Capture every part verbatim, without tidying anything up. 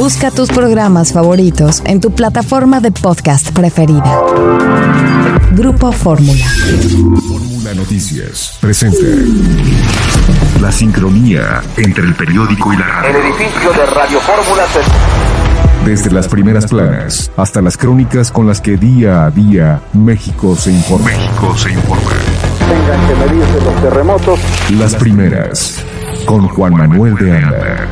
Busca tus programas favoritos en tu plataforma de podcast preferida. Grupo Fórmula. Fórmula Noticias presenta la sincronía entre el periódico y la radio. El edificio de Radio Fórmula se... Desde las primeras planas hasta las crónicas con las que día a día México se informa. México se informa. Tengan que medirse los terremotos. Las primeras, con Juan Manuel de Anda.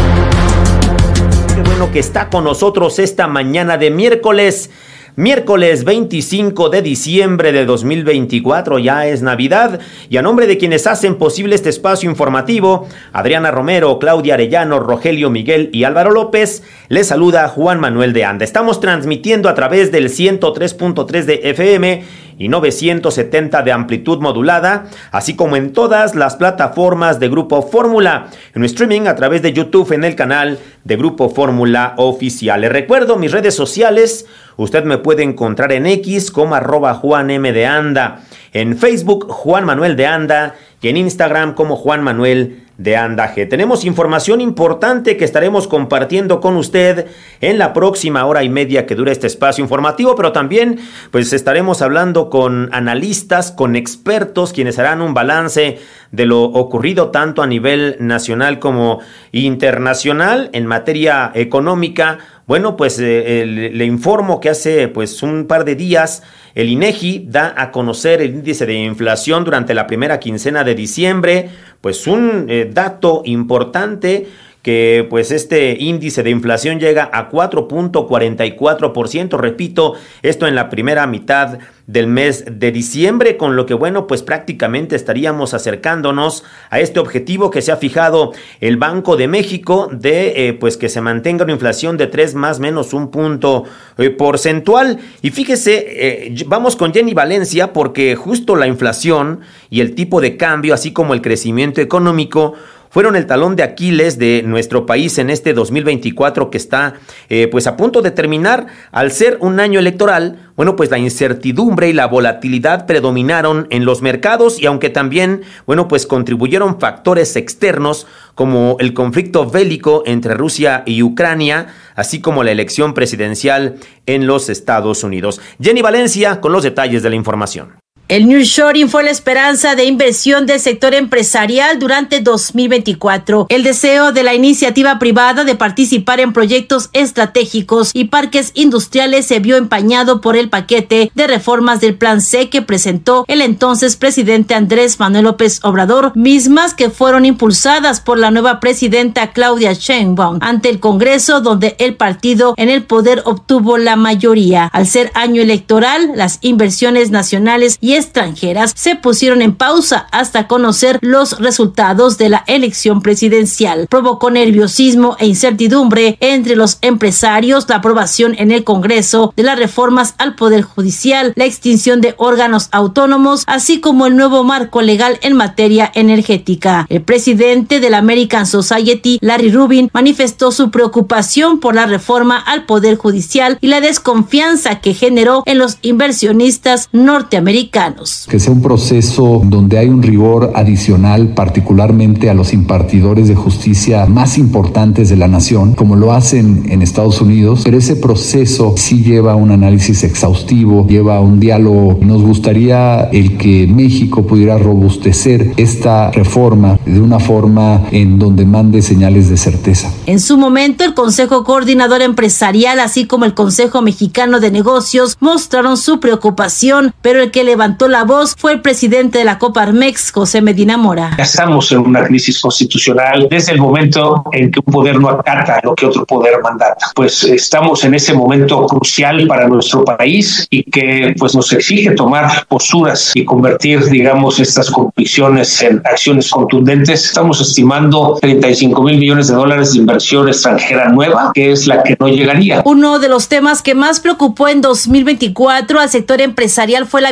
Qué bueno que está con nosotros esta mañana de miércoles. Miércoles veinticinco de diciembre de dos mil veinticuatro, ya es Navidad, y a nombre de quienes hacen posible este espacio informativo, Adriana Romero, Claudia Arellano, Rogelio Miguel y Álvaro López, les saluda Juan Manuel de Anda. Estamos transmitiendo a través del ciento tres punto tres de F M y novecientos setenta de amplitud modulada, así como en todas las plataformas de Grupo Fórmula, en streaming a través de YouTube en el canal de Grupo Fórmula Oficial. Les recuerdo mis redes sociales. Usted me puede encontrar en X como arroba Juan M de Anda, en Facebook Juan Manuel de Anda y en Instagram como Juan Manuel de Anda G. Tenemos información importante que estaremos compartiendo con usted en la próxima hora y media que dura este espacio informativo, pero también pues estaremos hablando con analistas, con expertos, quienes harán un balance de lo ocurrido tanto a nivel nacional como internacional en materia económica. Bueno, pues eh, le, le informo que hace pues un par de días el INEGI da a conocer el índice de inflación durante la primera quincena de diciembre, pues un eh, dato importante que pues este índice de inflación llega a cuatro punto cuarenta y cuatro por ciento, repito, esto en la primera mitad del mes de diciembre, con lo que bueno, pues prácticamente estaríamos acercándonos a este objetivo que se ha fijado el Banco de México de eh, pues que se mantenga una inflación de tres más menos un punto eh, porcentual. Y fíjese, eh, vamos con Jenny Valencia porque justo la inflación y el tipo de cambio, así como el crecimiento económico, fueron el talón de Aquiles de nuestro país en este dos mil veinticuatro que está eh, pues a punto de terminar. Al ser un año electoral, bueno, pues la incertidumbre y la volatilidad predominaron en los mercados y aunque también, bueno, pues contribuyeron factores externos como el conflicto bélico entre Rusia y Ucrania, así como la elección presidencial en los Estados Unidos. Jenny Valencia con los detalles de la información. El nearshoring fue la esperanza de inversión del sector empresarial durante dos mil veinticuatro. El deseo de la iniciativa privada de participar en proyectos estratégicos y parques industriales se vio empañado por el paquete de reformas del Plan C que presentó el entonces presidente Andrés Manuel López Obrador, mismas que fueron impulsadas por la nueva presidenta Claudia Sheinbaum ante el Congreso, donde el partido en el poder obtuvo la mayoría. Al ser año electoral, las inversiones nacionales y extranjeras se pusieron en pausa hasta conocer los resultados de la elección presidencial. Provocó nerviosismo e incertidumbre entre los empresarios la aprobación en el Congreso de las reformas al Poder Judicial, la extinción de órganos autónomos, así como el nuevo marco legal en materia energética. El presidente de la American Society, Larry Rubin, manifestó su preocupación por la reforma al Poder Judicial y la desconfianza que generó en los inversionistas norteamericanos. Que sea un proceso donde hay un rigor adicional, particularmente a los impartidores de justicia más importantes de la nación, como lo hacen en Estados Unidos, pero ese proceso sí lleva un análisis exhaustivo, lleva un diálogo. Nos gustaría el que México pudiera robustecer esta reforma de una forma en donde mande señales de certeza. En su momento, el Consejo Coordinador Empresarial, así como el Consejo Mexicano de Negocios, mostraron su preocupación, pero el que levantó la voz fue el presidente de la Coparmex, José Medina Mora. Estamos en una crisis constitucional desde el momento en que un poder no acata lo que otro poder mandata. Pues estamos en ese momento crucial para nuestro país y que pues nos exige tomar posturas y convertir, digamos, estas convicciones en acciones contundentes. Estamos estimando treinta y cinco mil millones de dólares de inversión extranjera nueva, que es la que no llegaría. Uno de los temas que más preocupó en dos mil veinticuatro al sector empresarial fue la violencia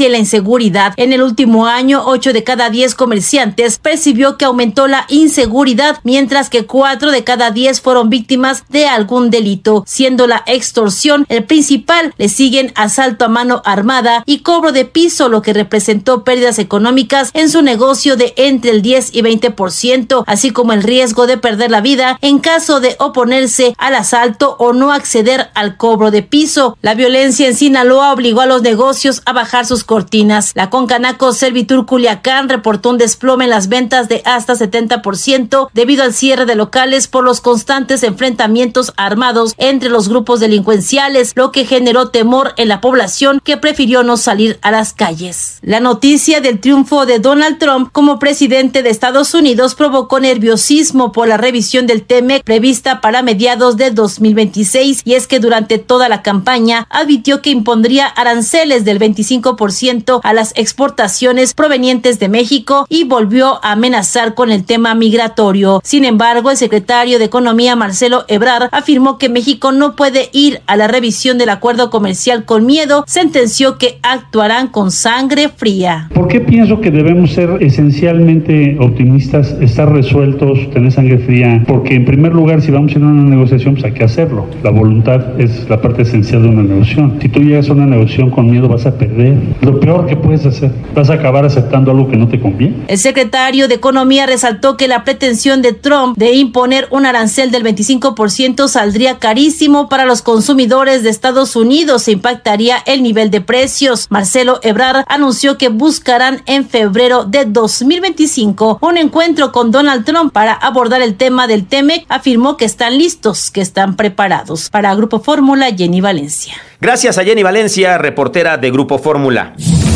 sigue la inseguridad. En el último año, ocho de cada diez comerciantes percibió que aumentó la inseguridad, mientras que cuatro de cada diez fueron víctimas de algún delito, siendo la extorsión el principal. Le siguen asalto a mano armada y cobro de piso, lo que representó pérdidas económicas en su negocio de entre el diez y veinte por ciento, así como el riesgo de perder la vida en caso de oponerse al asalto o no acceder al cobro de piso. La violencia en Sinaloa obligó a los negocios a bajar sus cortinas. La Concanaco Servitur Culiacán reportó un desplome en las ventas de hasta setenta por ciento debido al cierre de locales por los constantes enfrentamientos armados entre los grupos delincuenciales, lo que generó temor en la población, que prefirió no salir a las calles. La noticia del triunfo de Donald Trump como presidente de Estados Unidos provocó nerviosismo por la revisión del T M E C prevista para mediados de dos mil veintiséis, y es que durante toda la campaña advirtió que impondría aranceles del veinticinco por ciento a las exportaciones provenientes de México y volvió a amenazar con el tema migratorio. Sin embargo, el secretario de Economía, Marcelo Ebrard, afirmó que México no puede ir a la revisión del acuerdo comercial con miedo. Sentenció que actuarán con sangre fría. ¿Por qué pienso que debemos ser esencialmente optimistas, estar resueltos, tener sangre fría? Porque en primer lugar, si vamos a ir a una negociación, pues hay que hacerlo. La voluntad es la parte esencial de una negociación. Si tú llegas a una negociación con miedo, vas a perder. Lo peor que puedes hacer, vas a acabar aceptando algo que no te conviene. El secretario de Economía resaltó que la pretensión de Trump de imponer un arancel del veinticinco por ciento saldría carísimo para los consumidores de Estados Unidos e impactaría el nivel de precios. Marcelo Ebrard anunció que buscarán en febrero de dos mil veinticinco un encuentro con Donald Trump para abordar el tema del T M E C. Afirmó que están listos, que están preparados. Para Grupo Fórmula, Jenny Valencia. Gracias a Jenny Valencia, reportera de Grupo Fórmula.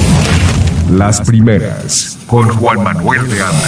Las primeras, con Juan Manuel de Anda.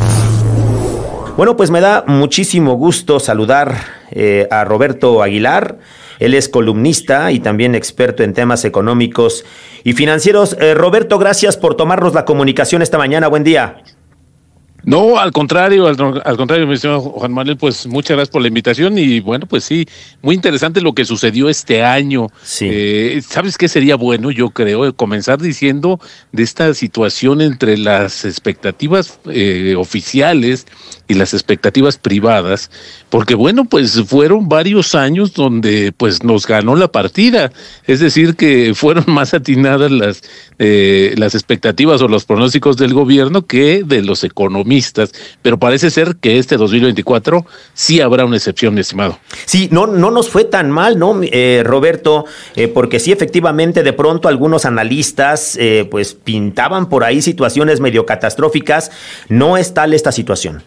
Bueno, pues me da muchísimo gusto saludar eh, a Roberto Aguilar. Él es columnista y también experto en temas económicos y financieros. Eh, Roberto, gracias por tomarnos la comunicación esta mañana. Buen día. No, al contrario, al, al contrario, mi estimado Juan Manuel, pues muchas gracias por la invitación y bueno, pues sí, muy interesante lo que sucedió este año. Sí. Eh, ¿Sabes qué sería bueno, yo creo, comenzar diciendo de esta situación entre las expectativas eh, oficiales y las expectativas privadas? Porque bueno, pues fueron varios años donde pues nos ganó la partida, es decir, que fueron más atinadas las, eh, las expectativas o los pronósticos del gobierno que de los economistas. Pero parece ser que este dos mil veinticuatro sí habrá una excepción, mi estimado. Sí, no, no nos fue tan mal, ¿no, eh, Roberto? Eh, porque sí, efectivamente, de pronto algunos analistas eh, pues pintaban por ahí situaciones medio catastróficas. No es tal esta situación.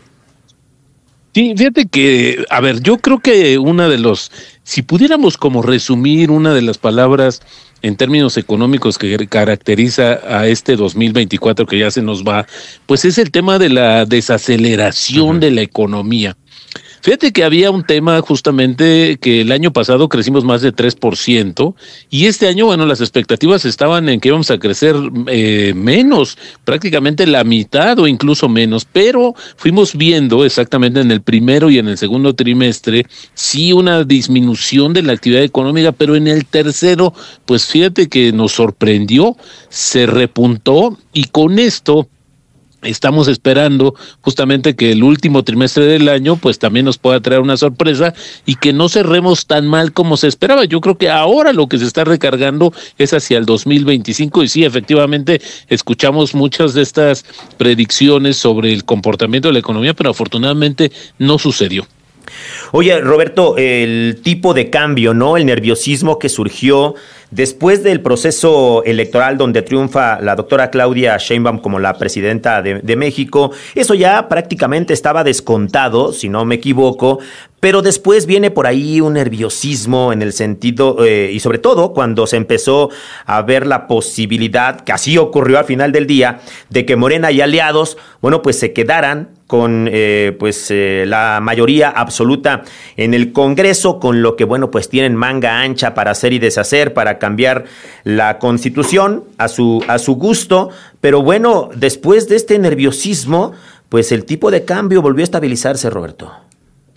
Sí, fíjate que, a ver, yo creo que una de los, si pudiéramos como resumir una de las palabras en términos económicos que caracteriza a este dos mil veinticuatro que ya se nos va, pues es el tema de la desaceleración uh-huh. de la economía. Fíjate que había un tema justamente que el año pasado crecimos más de tres por ciento y este año, bueno, las expectativas estaban en que íbamos a crecer eh, menos, prácticamente la mitad o incluso menos, pero fuimos viendo exactamente en el primero y en el segundo trimestre sí una disminución de la actividad económica, pero en el tercero, pues fíjate que nos sorprendió, se repuntó y con esto estamos esperando justamente que el último trimestre del año pues también nos pueda traer una sorpresa y que no cerremos tan mal como se esperaba. Yo creo que ahora lo que se está recargando es hacia el dos mil veinticinco y sí, efectivamente escuchamos muchas de estas predicciones sobre el comportamiento de la economía, pero afortunadamente no sucedió. Oye, Roberto, el tipo de cambio, ¿no? El nerviosismo que surgió después del proceso electoral donde triunfa la doctora Claudia Sheinbaum como la presidenta de, de México, eso ya prácticamente estaba descontado, si no me equivoco, pero después viene por ahí un nerviosismo en el sentido, eh, y sobre todo cuando se empezó a ver la posibilidad, que así ocurrió al final del día, de que Morena y aliados, bueno, pues se quedaran con eh, pues eh, la mayoría absoluta en el Congreso, con lo que, bueno, pues tienen manga ancha para hacer y deshacer, para cambiar la Constitución a su, a su gusto, pero bueno, después de este nerviosismo, pues el tipo de cambio volvió a estabilizarse, Roberto.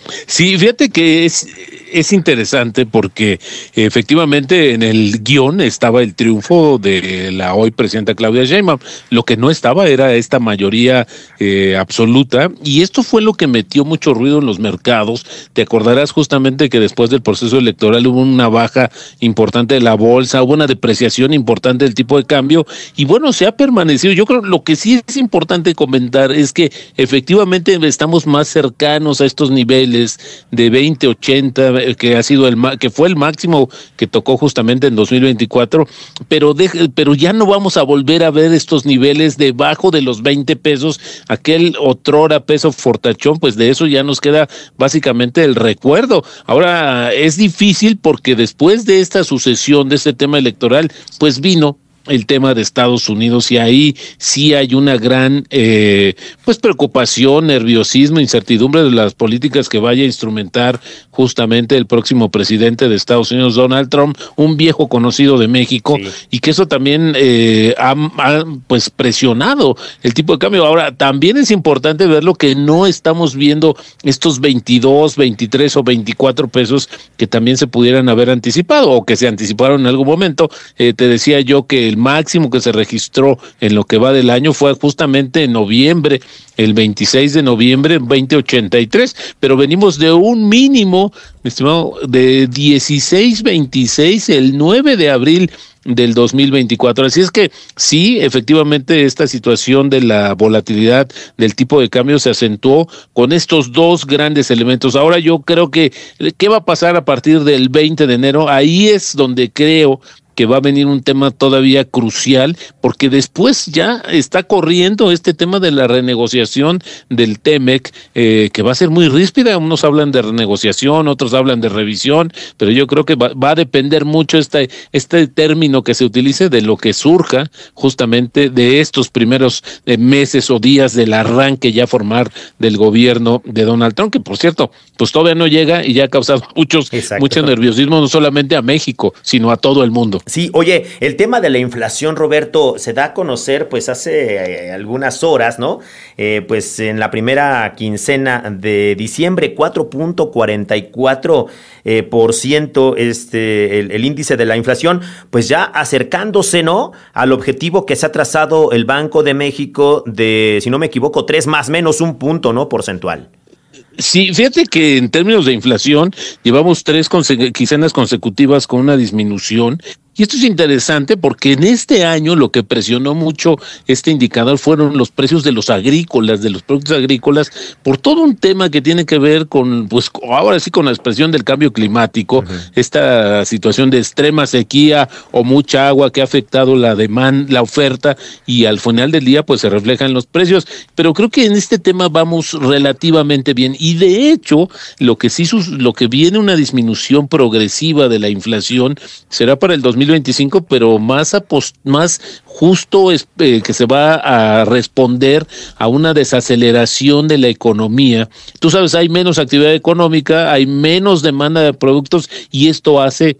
Sí, fíjate que es, es interesante porque efectivamente en el guión estaba el triunfo de la hoy presidenta Claudia Sheinbaum. Lo que no estaba era esta mayoría eh, absoluta, y esto fue lo que metió mucho ruido en los mercados. Te acordarás justamente que después del proceso electoral hubo una baja importante de la bolsa, hubo una depreciación importante del tipo de cambio, y bueno, se ha permanecido. Yo creo lo que sí es importante comentar es que efectivamente estamos más cercanos a estos niveles de veinte ochenta, que ha sido el que fue el máximo que tocó justamente en dos mil veinticuatro, pero de, pero ya no vamos a volver a ver estos niveles debajo de los veinte pesos, aquel otrora peso fortachón, pues de eso ya nos queda básicamente el recuerdo. Ahora es difícil porque después de esta sucesión de este tema electoral, pues vino el tema de Estados Unidos, y ahí sí hay una gran eh, pues preocupación, nerviosismo, incertidumbre de las políticas que vaya a instrumentar justamente el próximo presidente de Estados Unidos, Donald Trump, un viejo conocido de México, sí. Y que eso también eh, ha, ha pues presionado el tipo de cambio. Ahora también es importante verlo que no estamos viendo estos veintidós, veintitrés o veinticuatro pesos que también se pudieran haber anticipado o que se anticiparon en algún momento. Eh, te decía yo que el máximo que se registró en lo que va del año fue justamente en noviembre, el veintiséis de noviembre, veinte ochenta y tres, pero venimos de un mínimo, mi estimado, de dieciséis veintiséis el nueve de abril del dos mil veinticuatro. Así es que sí, efectivamente esta situación de la volatilidad del tipo de cambio se acentuó con estos dos grandes elementos. Ahora yo creo que ¿qué va a pasar a partir del veinte de enero? Ahí es donde creo que va a venir un tema todavía crucial, porque después ya está corriendo este tema de la renegociación del T-MEC, eh, que va a ser muy ríspida. Unos hablan de renegociación, otros hablan de revisión, pero yo creo que va, va a depender mucho este, este término que se utilice de lo que surja justamente de estos primeros eh, meses o días del arranque ya formar del gobierno de Donald Trump, que por cierto, pues todavía no llega y ya ha causado muchos, mucho nerviosismo, no solamente a México, sino a todo el mundo. Sí, oye, el tema de la inflación, Roberto, se da a conocer pues hace eh, algunas horas, ¿no? Eh, pues en la primera quincena de diciembre, cuatro punto cuarenta y cuatro eh, por ciento este, el, el índice de la inflación, pues ya acercándose, ¿no? Al objetivo que se ha trazado el Banco de México de, si no me equivoco, tres más menos un punto, ¿no? Porcentual. Sí, fíjate que en términos de inflación llevamos tres conse- quincenas consecutivas con una disminución. Y esto es interesante porque en este año lo que presionó mucho este indicador fueron los precios de los agrícolas, de los productos agrícolas, por todo un tema que tiene que ver con, pues ahora sí, con la expresión del cambio climático, uh-huh. Esta situación de extrema sequía o mucha agua que ha afectado la demanda, la oferta, y al final del día pues se refleja en los precios. Pero creo que en este tema vamos relativamente bien, y de hecho lo que sí lo que viene una disminución progresiva de la inflación será para el dos mil veinticinco, pero más apost- más justo es eh, que se va a responder a una desaceleración de la economía. Tú sabes, hay menos actividad económica, hay menos demanda de productos, y esto hace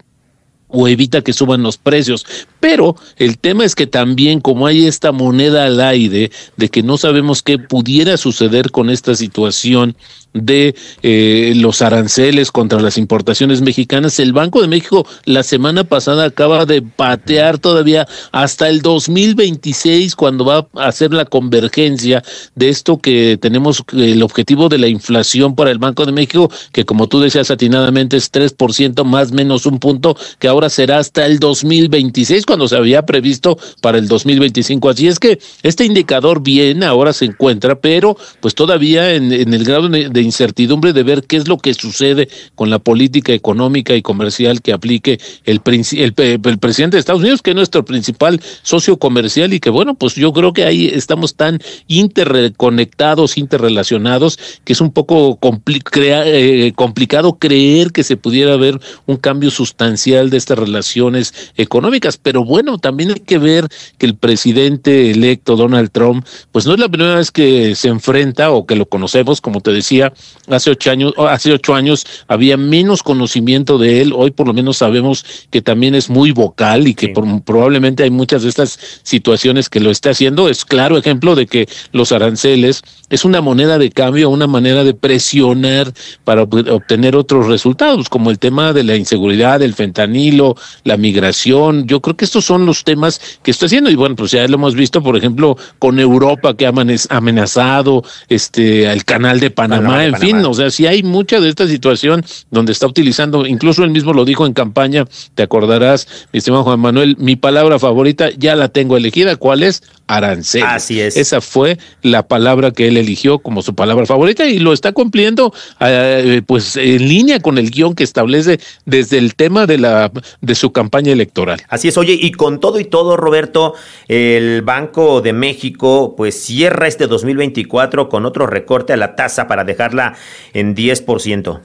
o evita que suban los precios. Pero el tema es que también, como hay esta moneda al aire de que no sabemos qué pudiera suceder con esta situación de eh, los aranceles contra las importaciones mexicanas, el Banco de México la semana pasada acaba de patear todavía hasta el dos mil veintiséis, cuando va a hacer la convergencia de esto que tenemos, el objetivo de la inflación para el Banco de México, que como tú decías atinadamente es tres por ciento más menos un punto, que ahora será hasta el dos mil veintiséis, cuando se había previsto para el dos mil veinticinco. Así es que este indicador bien ahora se encuentra, pero pues todavía en, en el grado de incertidumbre de ver qué es lo que sucede con la política económica y comercial que aplique el, el, el presidente de Estados Unidos, que es nuestro principal socio comercial, y que bueno, pues yo creo que ahí estamos tan interconectados, interrelacionados, que es un poco compli- crea, eh, complicado creer que se pudiera ver un cambio sustancial de esta estas relaciones económicas. Pero bueno, también hay que ver que el presidente electo Donald Trump, pues no es la primera vez que se enfrenta o que lo conocemos, como te decía, hace ocho años, hace ocho años había menos conocimiento de él. Hoy por lo menos sabemos que también es muy vocal y que sí. por, probablemente hay muchas de estas situaciones que lo está haciendo. Es claro ejemplo de que los aranceles es una moneda de cambio, una manera de presionar para obtener otros resultados, como el tema de la inseguridad, el fentanilo, la migración. Yo creo que estos son los temas que está haciendo, y bueno, pues ya lo hemos visto, por ejemplo, con Europa, que ha amenazado este el canal de Panamá, Panamá en Panamá. fin, o sea, sí hay mucha de esta situación donde está utilizando, incluso él mismo lo dijo en campaña, te acordarás, mi estimado Juan Manuel, mi palabra favorita ya la tengo elegida, ¿cuál es? Aranceles. Así es. Esa fue la palabra que él eligió como su palabra favorita y lo está cumpliendo eh, pues en línea con el guión que establece desde el tema de la de su campaña electoral. Así es, oye, y con todo y todo, Roberto, el Banco de México pues cierra este dos mil veinticuatro con otro recorte a la tasa para dejarla en diez por ciento.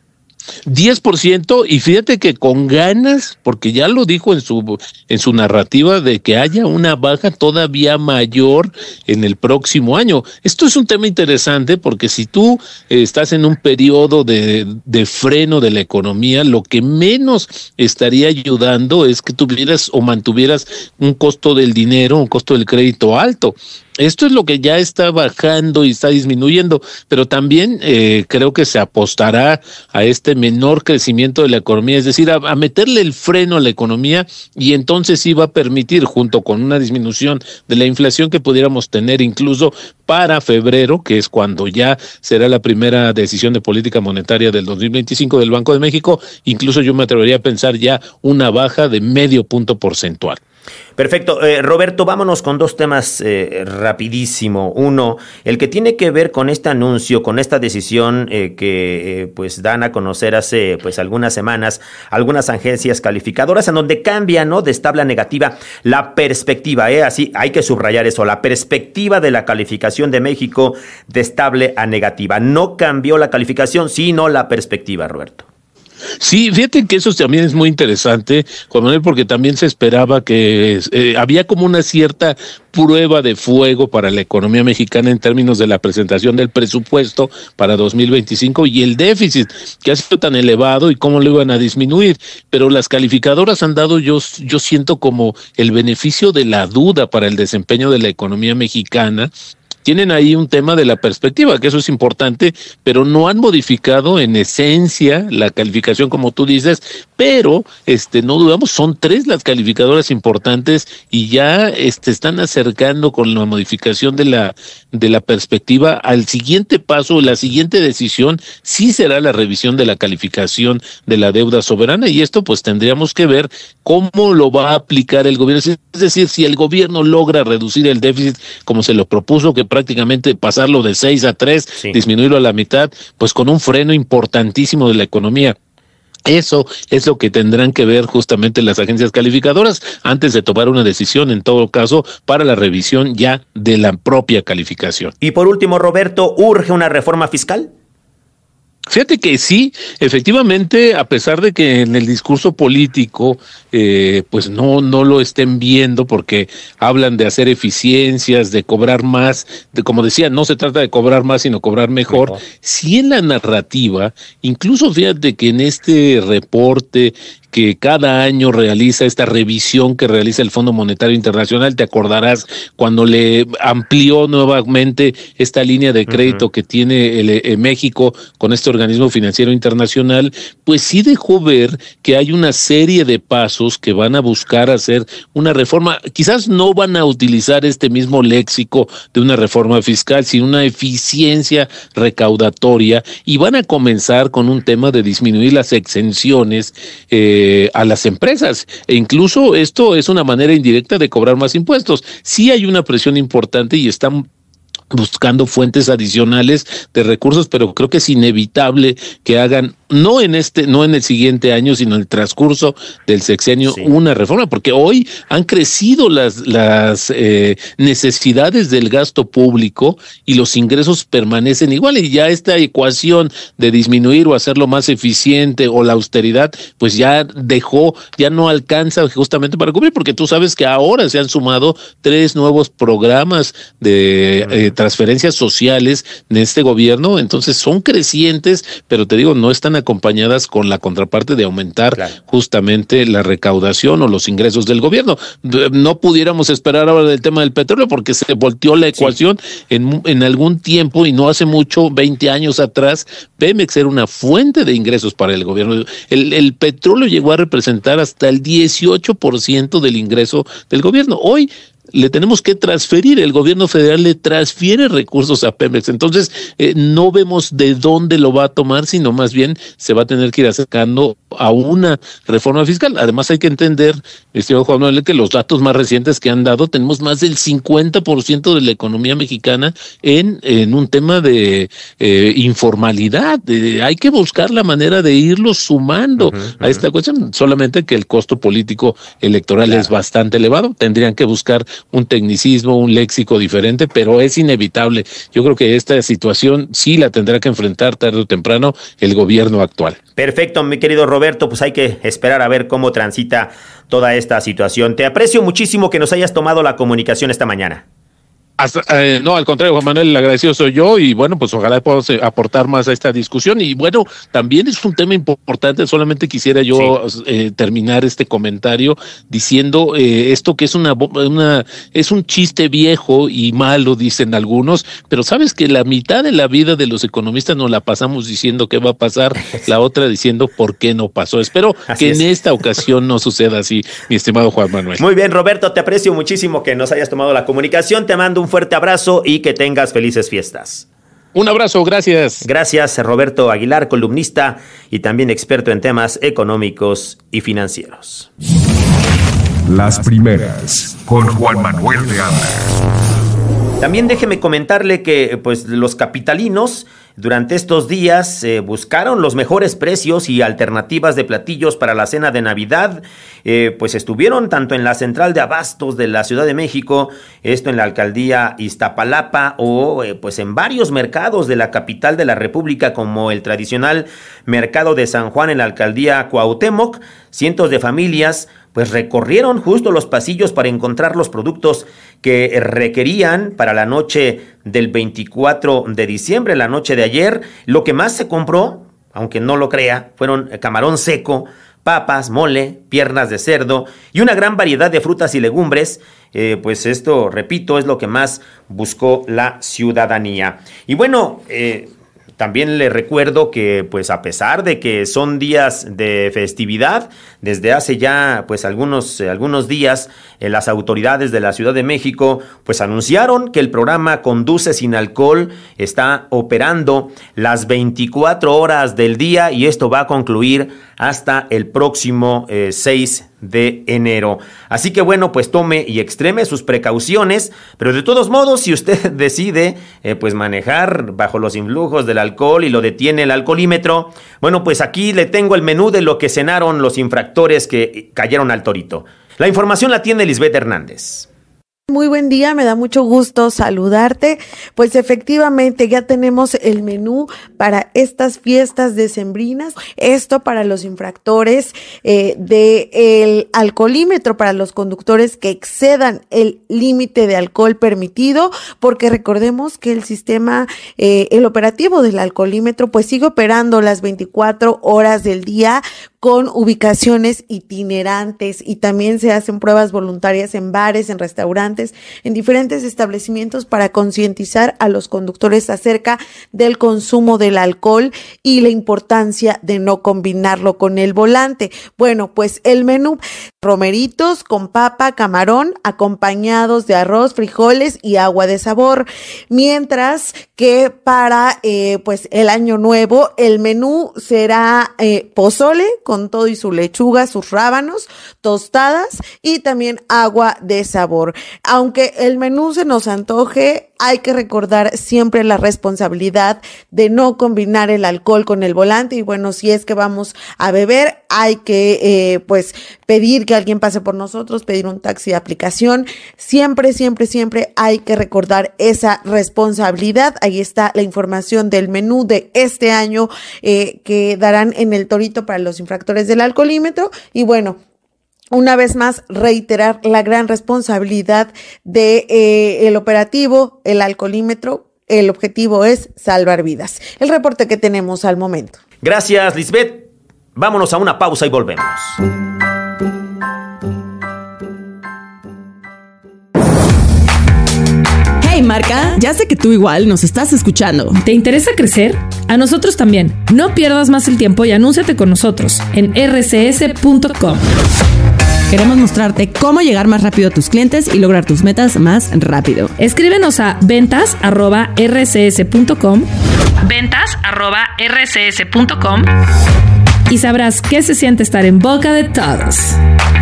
diez por ciento, y fíjate que con ganas, porque ya lo dijo en su en su narrativa, de que haya una baja todavía mayor en el próximo año. Esto es un tema interesante porque si tú eh, estás en un periodo de, de freno de la economía, lo que menos estaría ayudando es que tuvieras o mantuvieras un costo del dinero, un costo del crédito alto. Esto es lo que ya está bajando y está disminuyendo, pero también eh, creo que se apostará a este menor crecimiento de la economía, es decir, a, a meterle el freno a la economía, y entonces sí va a permitir, junto con una disminución de la inflación, que pudiéramos tener incluso para febrero, que es cuando ya será la primera decisión de política monetaria del dos mil veinticinco del Banco de México, incluso yo me atrevería a pensar ya una baja de medio punto porcentual. Perfecto. Eh, Roberto, vámonos con dos temas eh, rapidísimo. Uno, el que tiene que ver con este anuncio, con esta decisión eh, que eh, pues dan a conocer hace pues algunas semanas algunas agencias calificadoras, en donde cambia, ¿no?, de estable a negativa la perspectiva, ¿eh? Así hay que subrayar eso, la perspectiva de la calificación de México de estable a negativa. No cambió la calificación, sino la perspectiva, Roberto. Sí, fíjate que eso también es muy interesante, Juan Manuel, porque también se esperaba que eh, había como una cierta prueba de fuego para la economía mexicana en términos de la presentación del presupuesto para dos mil veinticinco y el déficit que ha sido tan elevado y cómo lo iban a disminuir, pero las calificadoras han dado, yo, yo siento, como el beneficio de la duda para el desempeño de la economía mexicana. Tienen ahí un tema de la perspectiva, que eso es importante, pero no han modificado en esencia la calificación, como tú dices, pero este no dudamos, son tres las calificadoras importantes y ya este, están acercando con la modificación de la de la perspectiva al siguiente paso. La siguiente decisión sí será la revisión de la calificación de la deuda soberana, y esto pues tendríamos que ver cómo lo va a aplicar el gobierno, es decir, si el gobierno logra reducir el déficit como se lo propuso, que prácticamente pasarlo de seis a tres, sí. disminuirlo a la mitad, pues con un freno importantísimo de la economía. Eso es lo que tendrán que ver justamente las agencias calificadoras antes de tomar una decisión, en todo caso, para la revisión ya de la propia calificación. Y por último, Roberto, ¿urge una reforma fiscal? Fíjate que sí, efectivamente, a pesar de que en el discurso político eh, pues no, no lo estén viendo, porque hablan de hacer eficiencias, de cobrar más, de, como decía, no se trata de cobrar más, sino cobrar mejor. mejor. Sí, en la narrativa, incluso fíjate que en este reporte que cada año realiza, esta revisión que realiza el Fondo Monetario Internacional, te acordarás cuando le amplió nuevamente esta línea de crédito uh-huh. que tiene el, el México con este organismo financiero internacional, pues sí dejó ver que hay una serie de pasos que van a buscar hacer una reforma. Quizás no van a utilizar este mismo léxico de una reforma fiscal, sino una eficiencia recaudatoria, y van a comenzar con un tema de disminuir las exenciones eh, a las empresas, e incluso esto es una manera indirecta de cobrar más impuestos. Sí hay una presión importante y están buscando fuentes adicionales de recursos, pero creo que es inevitable que hagan no en este, no en el siguiente año, sino en el transcurso del sexenio, sí. una reforma, porque hoy han crecido las, las eh, necesidades del gasto público y los ingresos permanecen igual, y ya esta ecuación de disminuir o hacerlo más eficiente o la austeridad, pues ya dejó, ya no alcanza justamente para cubrir, porque tú sabes que ahora se han sumado tres nuevos programas de eh, transferencias sociales de este gobierno, entonces son crecientes, pero te digo, no están acompañadas con la contraparte de aumentar claro. justamente la recaudación o los ingresos del gobierno. No pudiéramos esperar ahora del tema del petróleo porque se volteó la ecuación sí. en, en algún tiempo, y no hace mucho, veinte años atrás, Pemex era una fuente de ingresos para el gobierno. El, el petróleo llegó a representar hasta el dieciocho por ciento del ingreso del gobierno. Hoy le tenemos que transferir, el gobierno federal le transfiere recursos a Pemex, entonces eh, no vemos de dónde lo va a tomar, sino más bien se va a tener que ir acercando a una reforma fiscal. Además hay que entender, estimado Juan Manuel, que los datos más recientes que han dado, tenemos más del cincuenta por ciento de la economía mexicana en, en un tema de eh, informalidad. De, hay que buscar la manera de irlo sumando uh-huh, uh-huh. a esta cuestión, solamente que el costo político electoral claro. es bastante elevado, tendrían que buscar un tecnicismo, un léxico diferente, pero es inevitable. Yo creo que esta situación sí la tendrá que enfrentar tarde o temprano el gobierno actual. Perfecto, mi querido Roberto, pues hay que esperar a ver cómo transita toda esta situación. Te aprecio muchísimo que nos hayas tomado la comunicación esta mañana. Hasta, eh, no, al contrario, Juan Manuel, el agradecido soy yo, y bueno, pues ojalá podamos aportar más a esta discusión. Y bueno, también es un tema importante, solamente quisiera yo sí. eh, terminar este comentario diciendo eh, esto que es una, una es un chiste viejo y malo, dicen algunos, pero sabes que la mitad de la vida de los economistas nos la pasamos diciendo qué va a pasar, la otra diciendo por qué no pasó. Espero así que es. En esta ocasión no suceda así, mi estimado Juan Manuel. Muy bien, Roberto, te aprecio muchísimo que nos hayas tomado la comunicación, te mando un fuerte abrazo y que tengas felices fiestas. Un abrazo, gracias. Gracias, Roberto Aguilar, columnista y también experto en temas económicos y financieros. Las primeras, con Juan Manuel de Anda. También déjeme comentarle que pues los capitalinos durante estos días eh, buscaron los mejores precios y alternativas de platillos para la cena de Navidad, eh, pues estuvieron tanto en la central de abastos de la Ciudad de México, esto en la alcaldía Iztapalapa, o eh, pues en varios mercados de la capital de la República, como el tradicional mercado de San Juan en la alcaldía Cuauhtémoc. Cientos de familias pues recorrieron justo los pasillos para encontrar los productos que requerían para la noche del veinticuatro de diciembre, la noche de ayer. Lo que más se compró, aunque no lo crea, fueron camarón seco, papas, mole, piernas de cerdo y una gran variedad de frutas y legumbres. Eh, pues esto, repito, es lo que más buscó la ciudadanía. Y bueno, eh, también le recuerdo que, pues a pesar de que son días de festividad, desde hace ya pues algunos, eh, algunos días, eh, las autoridades de la Ciudad de México pues anunciaron que el programa Conduce Sin Alcohol está operando las veinticuatro horas del día, y esto va a concluir hasta el próximo eh, seis de enero. Así que bueno, pues tome y extreme sus precauciones, pero de todos modos, si usted decide eh, pues manejar bajo los influjos del alcohol y lo detiene el alcoholímetro, bueno, pues aquí le tengo el menú de lo que cenaron los infractores que cayeron al torito. La información la tiene Lisbeth Hernández. Muy buen día, me da mucho gusto saludarte. Pues efectivamente ya tenemos el menú para estas fiestas decembrinas. Esto para los infractores eh, del alcoholímetro, para los conductores que excedan el límite de alcohol permitido, porque recordemos que el sistema, eh, el operativo del alcoholímetro pues sigue operando las veinticuatro horas del día con ubicaciones itinerantes, y también se hacen pruebas voluntarias en bares, en restaurantes, en diferentes establecimientos para concientizar a los conductores acerca del consumo del alcohol y la importancia de no combinarlo con el volante. Bueno, pues el menú: romeritos con papa, camarón, acompañados de arroz, frijoles y agua de sabor. Mientras que para eh, pues el año nuevo el menú será eh, pozole con todo y su lechuga, sus rábanos, tostadas y también agua de sabor. Aunque el menú se nos antoje, hay que recordar siempre la responsabilidad de no combinar el alcohol con el volante. Y bueno, si es que vamos a beber, hay que eh, pues pedir que alguien pase por nosotros, pedir un taxi de aplicación. Siempre, siempre, siempre hay que recordar esa responsabilidad. Ahí está la información del menú de este año eh, que darán en el Torito para los infractores del alcoholímetro. Y bueno, una vez más, reiterar la gran responsabilidad de eh, el operativo, el alcoholímetro. El objetivo es salvar vidas. El reporte que tenemos al momento. Gracias, Lisbeth. Vámonos a una pausa y volvemos. Hey marca, ya sé que tú igual nos estás escuchando. ¿Te interesa crecer? A nosotros también. No pierdas más el tiempo y anúnciate con nosotros en erre ce ese punto com. Queremos mostrarte cómo llegar más rápido a tus clientes y lograr tus metas más rápido. Escríbenos a ventas arroba erre ce ese punto com, ventas arroba erre ce ese punto com y sabrás qué se siente estar en boca de todos.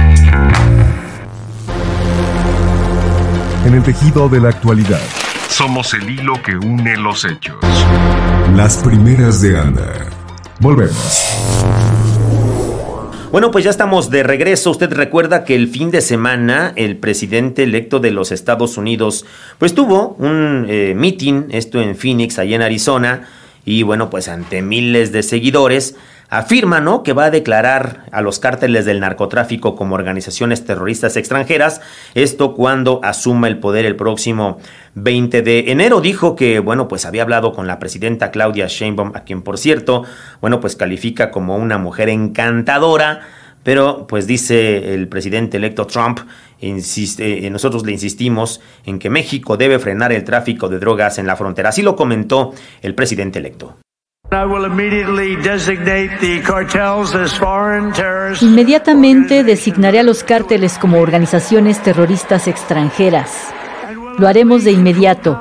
En el tejido de la actualidad, somos el hilo que une los hechos. Las primeras de Anda. Volvemos. Bueno, pues ya estamos de regreso. Usted recuerda que el fin de semana el presidente electo de los Estados Unidos pues tuvo un eh, meeting, esto en Phoenix, allá en Arizona, y bueno, pues ante miles de seguidores afirma, ¿no?, que va a declarar a los cárteles del narcotráfico como organizaciones terroristas extranjeras, esto cuando asuma el poder el próximo veinte de enero. Dijo que, bueno, pues había hablado con la presidenta Claudia Sheinbaum, a quien, por cierto, bueno, pues califica como una mujer encantadora, pero pues dice el presidente electo Trump, insiste, eh, nosotros le insistimos en que México debe frenar el tráfico de drogas en la frontera. Así lo comentó el presidente electo. Inmediatamente designaré a los cárteles como organizaciones terroristas extranjeras. Lo haremos de inmediato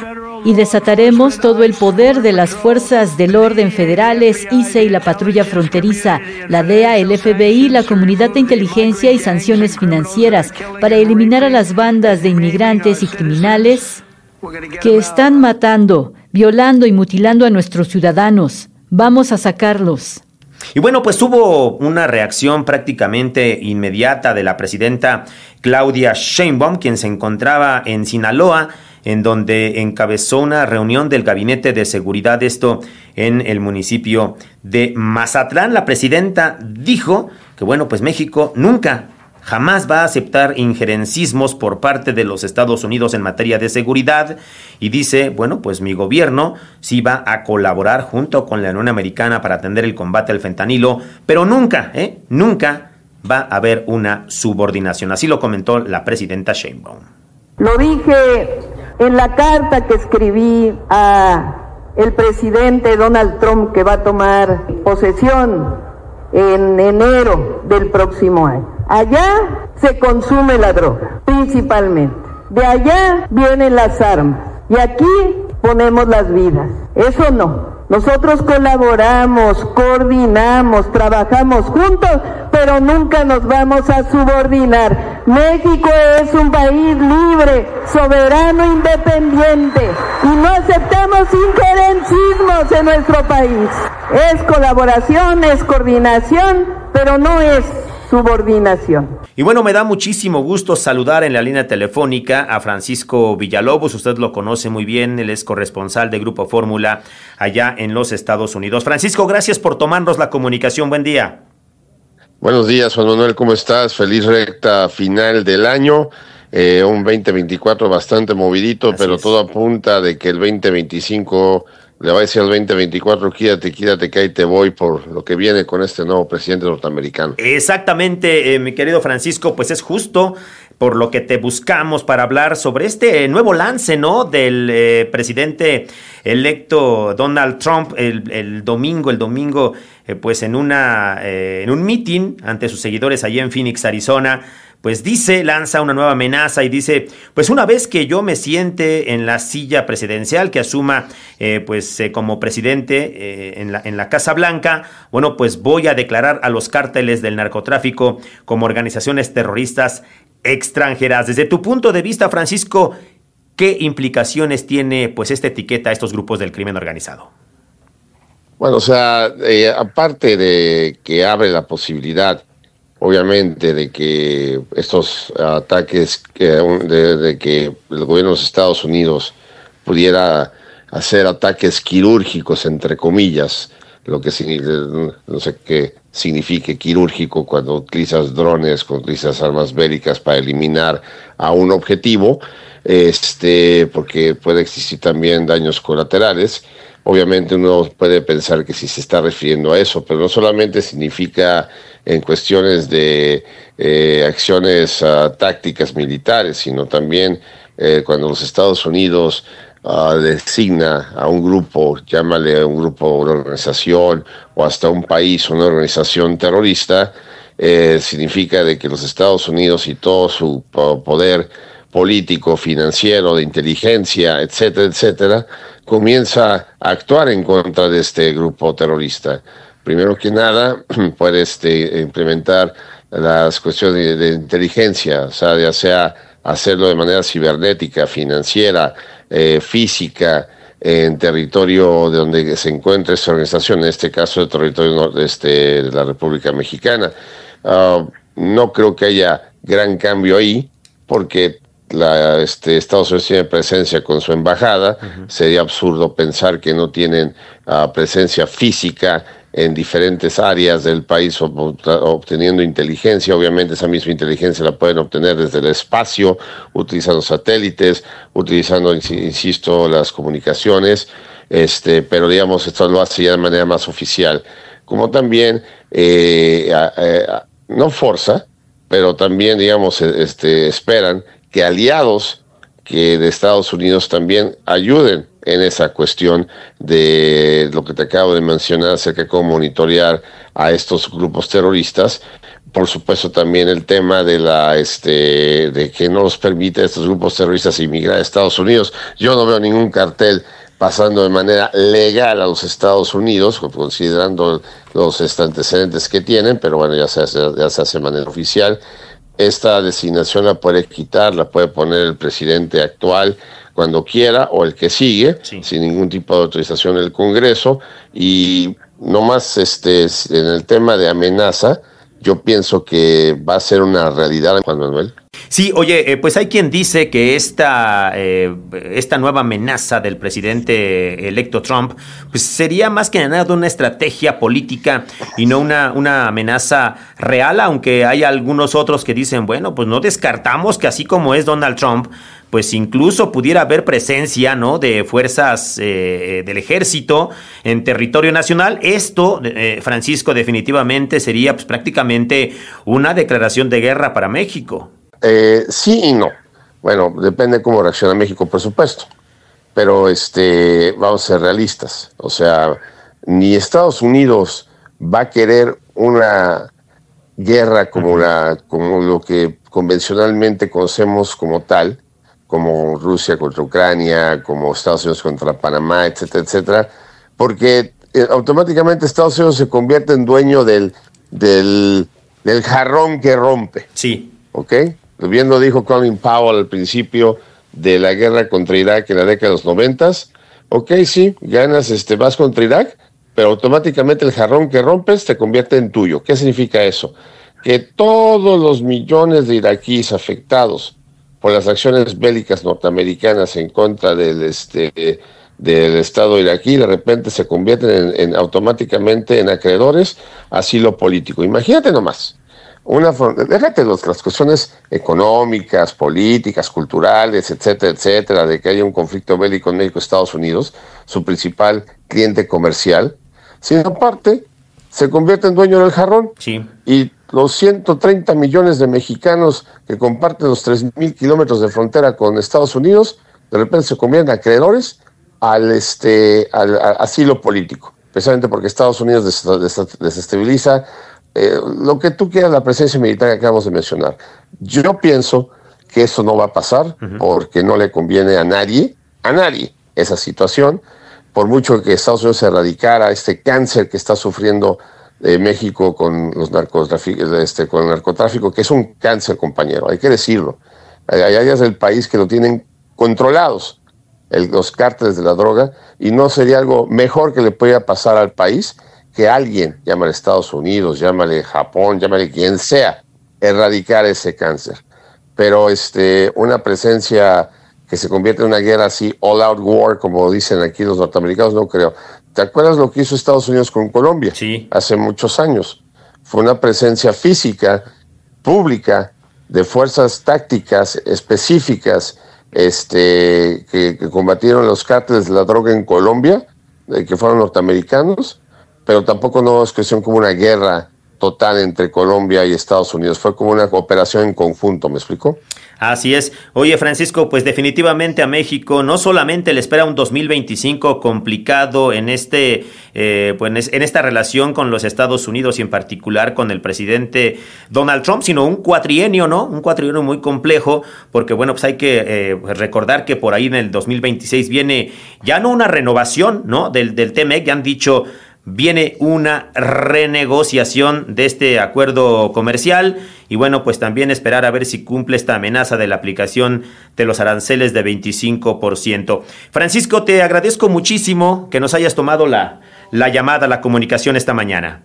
y desataremos todo el poder de las fuerzas del orden federales, I C E y la patrulla fronteriza, la D E A, el F B I, la comunidad de inteligencia y sanciones financieras para eliminar a las bandas de inmigrantes y criminales que están matando, violando y mutilando a nuestros ciudadanos. Vamos a sacarlos. Y bueno, pues hubo una reacción prácticamente inmediata de la presidenta Claudia Sheinbaum, quien se encontraba en Sinaloa, en donde encabezó una reunión del Gabinete de Seguridad, esto en el municipio de Mazatlán. La presidenta dijo que, bueno, pues México nunca jamás va a aceptar injerencismos por parte de los Estados Unidos en materia de seguridad, y dice, bueno, pues mi gobierno sí va a colaborar junto con la Unión Americana para atender el combate al fentanilo, pero nunca, ¿eh? Nunca va a haber una subordinación. Así lo comentó la presidenta Sheinbaum. Lo dije en la carta que escribí a el presidente Donald Trump, que va a tomar posesión en enero del próximo año. Allá se consume la droga, principalmente. De allá vienen las armas. Y aquí ponemos las vidas. Eso no. Nosotros colaboramos, coordinamos, trabajamos juntos, pero nunca nos vamos a subordinar. México es un país libre, soberano, independiente, y no aceptamos injerencismos en nuestro país. Es colaboración, es coordinación, pero no es subordinación. Y bueno, me da muchísimo gusto saludar en la línea telefónica a Francisco Villalobos. Usted lo conoce muy bien, él es corresponsal de Grupo Fórmula allá en los Estados Unidos. Francisco, gracias por tomarnos la comunicación. Buen día. Buenos días, Juan Manuel, ¿cómo estás? Feliz recta final del año. Eh, un veinte veinticuatro bastante movidito, Así pero es. Todo apunta de que el veinte veinticinco le va a decir al veinte veinticuatro, quídate, quídate que ahí te voy por lo que viene con este nuevo presidente norteamericano. Exactamente, eh, mi querido Francisco, pues es justo por lo que te buscamos para hablar sobre este nuevo lance, ¿no?, del eh, presidente electo Donald Trump el, el domingo, el domingo, eh, pues en una eh, en un meeting ante sus seguidores allí en Phoenix, Arizona. Pues dice, lanza una nueva amenaza y dice, pues una vez que yo me siente en la silla presidencial, que asuma eh, pues eh, como presidente eh, en la en la Casa Blanca, bueno, pues voy a declarar a los cárteles del narcotráfico como organizaciones terroristas extranjeras. Desde tu punto de vista, Francisco, ¿qué implicaciones tiene pues esta etiqueta a estos grupos del crimen organizado? Bueno, o sea, eh, aparte de que abre la posibilidad, obviamente, de que estos ataques, eh, de, de que el gobierno de los Estados Unidos pudiera hacer ataques quirúrgicos, entre comillas, lo que no sé qué signifique quirúrgico cuando utilizas drones, cuando utilizas armas bélicas para eliminar a un objetivo, este, porque puede existir también daños colaterales. Obviamente uno puede pensar que sí se está refiriendo a eso, pero no solamente significa en cuestiones de eh, acciones uh, tácticas militares, sino también eh, cuando los Estados Unidos uh, designa a un grupo, llámale a un grupo, una organización o hasta un país, una organización terrorista, eh, significa de que los Estados Unidos y todo su poder político, financiero, de inteligencia, etcétera, etcétera, comienza a actuar en contra de este grupo terrorista. Primero que nada, puede este, implementar las cuestiones de, de inteligencia, o sea, ya sea hacerlo de manera cibernética, financiera, eh, física, en territorio de donde se encuentra esta organización, en este caso el territorio este, de la República Mexicana. Uh, no creo que haya gran cambio ahí, porque La, este, Estados Unidos tiene presencia con su embajada. Uh-huh. Sería absurdo pensar que no tienen uh, presencia física en diferentes áreas del país obteniendo inteligencia. Obviamente esa misma inteligencia la pueden obtener desde el espacio, utilizando satélites, utilizando, insisto, las comunicaciones, este, pero digamos esto lo hace ya de manera más oficial. Como también, eh, eh, no forza, pero también, digamos, este, esperan que aliados que de Estados Unidos también ayuden en esa cuestión de lo que te acabo de mencionar acerca de cómo monitorear a estos grupos terroristas. Por supuesto también el tema de la este de que no nos permite a estos grupos terroristas inmigrar a Estados Unidos. Yo no veo ningún cartel pasando de manera legal a los Estados Unidos, considerando los antecedentes que tienen, pero bueno, ya se hace, ya se hace de manera oficial. Esta designación la puede quitar, la puede poner el presidente actual cuando quiera o el que sigue, sí, sin ningún tipo de autorización del Congreso. Y nomás este, en el tema de amenaza, yo pienso que va a ser una realidad, Juan Manuel. Sí, oye, eh, pues hay quien dice que esta, eh, esta nueva amenaza del presidente electo Trump pues sería más que nada una estrategia política y no una, una amenaza real, aunque hay algunos otros que dicen, bueno, pues no descartamos que así como es Donald Trump, pues incluso pudiera haber presencia, ¿no?, de fuerzas eh, del ejército en territorio nacional. Esto, eh, Francisco, definitivamente sería pues prácticamente una declaración de guerra para México. Eh, sí y no. Bueno, depende cómo reacciona México, por supuesto. Pero este, vamos a ser realistas. O sea, ni Estados Unidos va a querer una guerra como, la, como lo que convencionalmente conocemos como tal, como Rusia contra Ucrania, como Estados Unidos contra Panamá, etcétera, etcétera, porque eh, automáticamente Estados Unidos se convierte en dueño del, del, del jarrón que rompe. Sí. ¿Ok? Bien lo dijo Colin Powell al principio de la guerra contra Irak en la década de los noventas. Ok, sí, ganas, este, vas contra Irak, pero automáticamente el jarrón que rompes te convierte en tuyo. ¿Qué significa eso? Que todos los millones de iraquíes afectados por las acciones bélicas norteamericanas en contra del, este, del Estado iraquí, de repente se convierten en, en, automáticamente en acreedores a asilo político. Imagínate nomás. Una, déjate los, las cuestiones económicas, políticas, culturales, etcétera, etcétera, de que haya un conflicto bélico en México y Estados Unidos, su principal cliente comercial, sino aparte se convierte en dueño del jarrón. Sí. Y los ciento treinta millones de mexicanos que comparten los tres mil kilómetros de frontera con Estados Unidos, de repente se convierten en acreedores al, este, al, al asilo político, precisamente porque Estados Unidos des, des, desestabiliza Eh, lo que tú quieras, la presencia militar que acabamos de mencionar. Yo pienso que eso no va a pasar, uh-huh, porque no le conviene a nadie, a nadie, esa situación. Por mucho que Estados Unidos se erradicara este cáncer que está sufriendo de México con los narcotráficos, este, con el narcotráfico, que es un cáncer, compañero, hay que decirlo. Hay áreas del país que lo tienen controlados, el, los cárteles de la droga, y no sería algo mejor que le pueda pasar al país que alguien, llámale Estados Unidos, llámale Japón, llámale quien sea, erradicar ese cáncer. Pero este, una presencia que se convierte en una guerra así, all out war, como dicen aquí los norteamericanos, no creo. ¿Te acuerdas lo que hizo Estados Unidos con Colombia? Sí. Hace muchos años. Fue una presencia física, pública, de fuerzas tácticas específicas este, que, que combatieron los cárteles de la droga en Colombia, eh, que fueron norteamericanos, pero tampoco no es cuestión como una guerra total entre Colombia y Estados Unidos. Fue como una cooperación en conjunto, ¿me explicó? Así es. Oye, Francisco, pues definitivamente a México no solamente le espera un dos mil veinticinco complicado en este, eh, pues en esta relación con los Estados Unidos y en particular con el presidente Donald Trump, sino un cuatrienio, ¿no? Un cuatrienio muy complejo, porque bueno, pues hay que eh, recordar que por ahí en el dos mil veintiséis viene ya no una renovación, ¿no? Del, del T M E C, ya han dicho, viene una renegociación de este acuerdo comercial y bueno, pues también esperar a ver si cumple esta amenaza de la aplicación de los aranceles de veinticinco por ciento. Francisco, te agradezco muchísimo que nos hayas tomado la, la llamada, la comunicación esta mañana.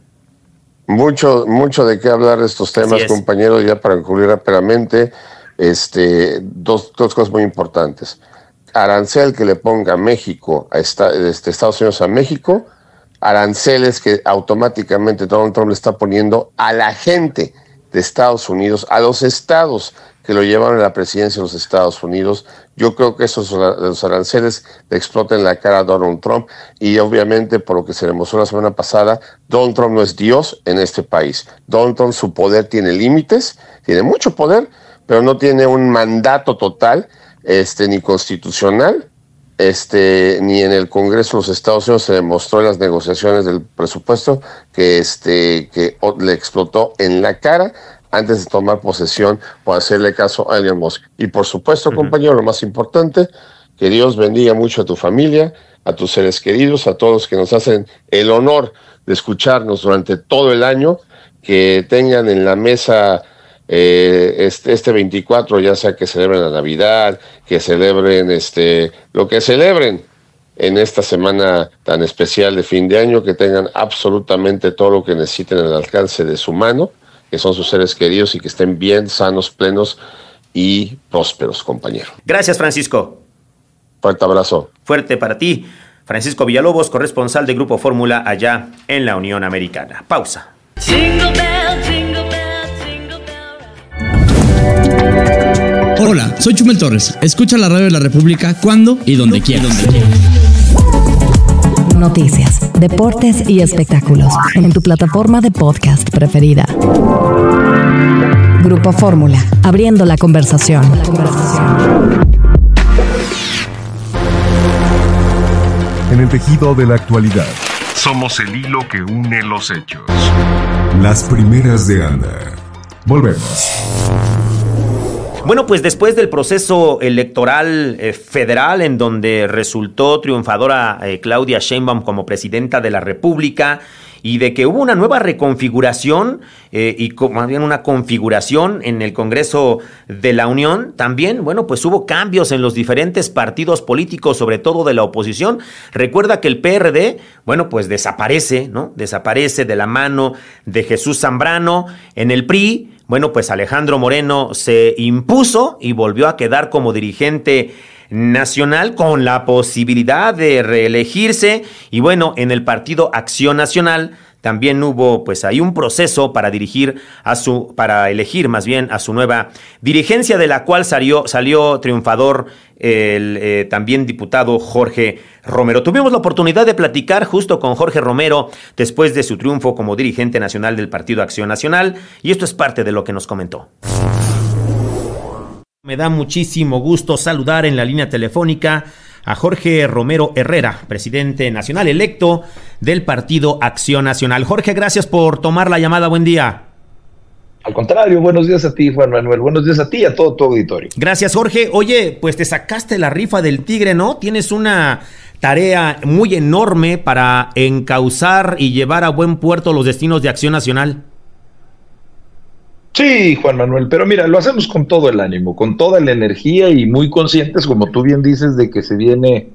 Mucho, mucho de qué hablar de estos temas, compañeros, ya para concluir rápidamente, este, dos, dos cosas muy importantes. Arancel que le ponga México a esta, este, Estados Unidos a México, aranceles que automáticamente Donald Trump le está poniendo a la gente de Estados Unidos, a los estados que lo llevaron a la presidencia de los Estados Unidos. Yo creo que esos los aranceles le explotan la cara a Donald Trump y obviamente, por lo que se demostró la semana pasada, Donald Trump no es Dios en este país. Donald Trump, su poder tiene límites, tiene mucho poder, pero no tiene un mandato total, este, ni constitucional, Este, ni en el Congreso de los Estados Unidos se demostró en las negociaciones del presupuesto que, este, que le explotó en la cara antes de tomar posesión por hacerle caso a Elon Musk. Y por supuesto, uh-huh. compañero, lo más importante, que Dios bendiga mucho a tu familia, a tus seres queridos, a todos los que nos hacen el honor de escucharnos durante todo el año, que tengan en la mesa Eh, este, este veinticuatro, ya sea que celebren la Navidad, que celebren este lo que celebren en esta semana tan especial de fin de año, que tengan absolutamente todo lo que necesiten al alcance de su mano, que son sus seres queridos y que estén bien, sanos, plenos y prósperos, compañero. Gracias, Francisco. Fuerte abrazo. Fuerte para ti. Francisco Villalobos, corresponsal de Grupo Fórmula allá en la Unión Americana. Pausa. Jingle bell, jingle bell. Hola, soy Chumel Torres. Escucha la radio de la República cuando y donde quieras. Noticias, deportes y espectáculos en tu plataforma de podcast preferida. Grupo Fórmula, abriendo la conversación. La conversación. En el tejido de la actualidad, somos el hilo que une los hechos. Las primeras de Anda. Volvemos. Bueno, pues después del proceso electoral eh, federal en donde resultó triunfadora eh, Claudia Sheinbaum como presidenta de la República y de que hubo una nueva reconfiguración eh, y co- más bien una configuración en el Congreso de la Unión, también, bueno, pues hubo cambios en los diferentes partidos políticos, sobre todo de la oposición. Recuerda que el P R D, bueno, pues desaparece, ¿no? Desaparece de la mano de Jesús Zambrano. En el P R I, bueno, pues Alejandro Moreno se impuso y volvió a quedar como dirigente nacional con la posibilidad de reelegirse. Y bueno, en el partido Acción Nacional también hubo pues ahí un proceso para dirigir a su, para elegir más bien a su nueva dirigencia, de la cual salió, salió triunfador el eh, también diputado Jorge Romero. Tuvimos la oportunidad de platicar justo con Jorge Romero después de su triunfo como dirigente nacional del partido Acción Nacional, y esto es parte de lo que nos comentó. Me da muchísimo gusto saludar en la línea telefónica a Jorge Romero Herrera, presidente nacional electo del partido Acción Nacional. Jorge, gracias por tomar la llamada. Buen día. Al contrario, buenos días a ti, Juan Manuel. Buenos días a ti y a todo tu auditorio. Gracias, Jorge. Oye, pues te sacaste la rifa del tigre, ¿no? Tienes una tarea muy enorme para encauzar y llevar a buen puerto los destinos de Acción Nacional. Sí, Juan Manuel, pero mira, lo hacemos con todo el ánimo, con toda la energía y muy conscientes, como tú bien dices, de que se viene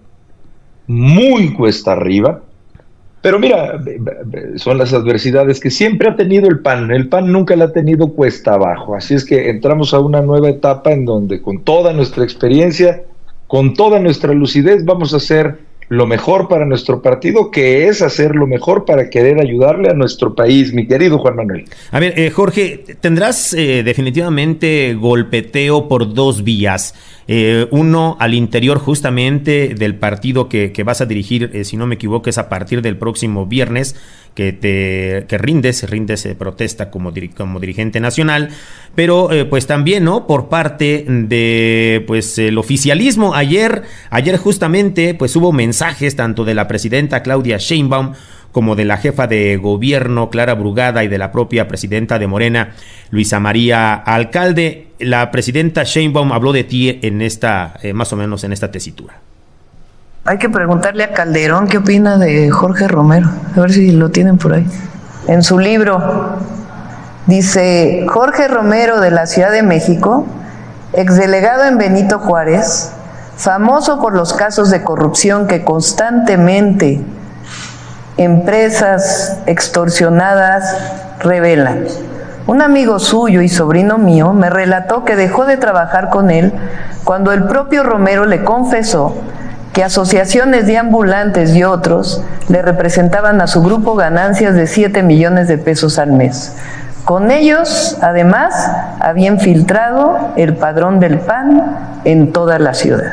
muy cuesta arriba. Pero mira, son las adversidades que siempre ha tenido el P A N. El P A N nunca la ha tenido cuesta abajo. Así es que entramos a una nueva etapa en donde con toda nuestra experiencia, con toda nuestra lucidez, vamos a hacer lo mejor para nuestro partido, que es hacer lo mejor para querer ayudarle a nuestro país, mi querido Juan Manuel. A ver, eh, Jorge, tendrás eh, definitivamente golpeteo por dos vías. Eh, uno, al interior justamente del partido que, que vas a dirigir, eh, si no me equivoco, es a partir del próximo viernes, que te que rindes, rindes eh, protesta como, dir, como dirigente nacional, pero eh, pues también, ¿no?, por parte de pues el oficialismo. Ayer, ayer justamente pues hubo mensajes tanto de la presidenta Claudia Sheinbaum como de la jefa de gobierno Clara Brugada y de la propia presidenta de Morena, Luisa María Alcalde. La presidenta Sheinbaum habló de ti en esta, eh, más o menos en esta tesitura. Hay que preguntarle a Calderón qué opina de Jorge Romero, a ver si lo tienen por ahí. En su libro dice: Jorge Romero, de la Ciudad de México, exdelegado en Benito Juárez, famoso por los casos de corrupción que constantemente empresas extorsionadas revelan. Un amigo suyo y sobrino mío me relató que dejó de trabajar con él cuando el propio Romero le confesó que asociaciones de ambulantes y otros le representaban a su grupo ganancias de siete millones de pesos al mes. Con ellos, además, había infiltrado el padrón del P A N en toda la ciudad.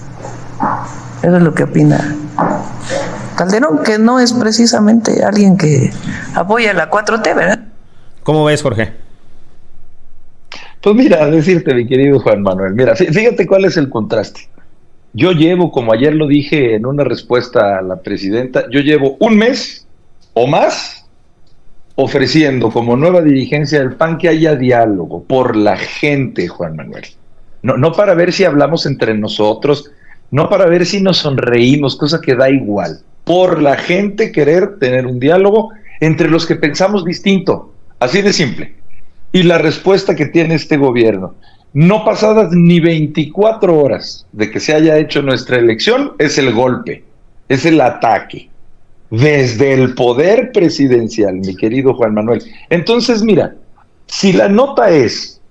Eso es lo que opina Calderón, que no es precisamente alguien que apoya la cuatro T, ¿verdad? ¿Cómo ves, Jorge? Pues mira, decirte, mi querido Juan Manuel, mira, fíjate cuál es el contraste. Yo llevo, como ayer lo dije en una respuesta a la presidenta, yo llevo un mes o más ofreciendo como nueva dirigencia del P A N que haya diálogo por la gente, Juan Manuel. No, no para ver si hablamos entre nosotros, no para ver si nos sonreímos, cosa que da igual. Por la gente querer tener un diálogo entre los que pensamos distinto, así de simple. Y la respuesta que tiene este gobierno, no pasadas ni veinticuatro horas de que se haya hecho nuestra elección, es el golpe, es el ataque, desde el poder presidencial, mi querido Juan Manuel. Entonces, mira, si la nota es,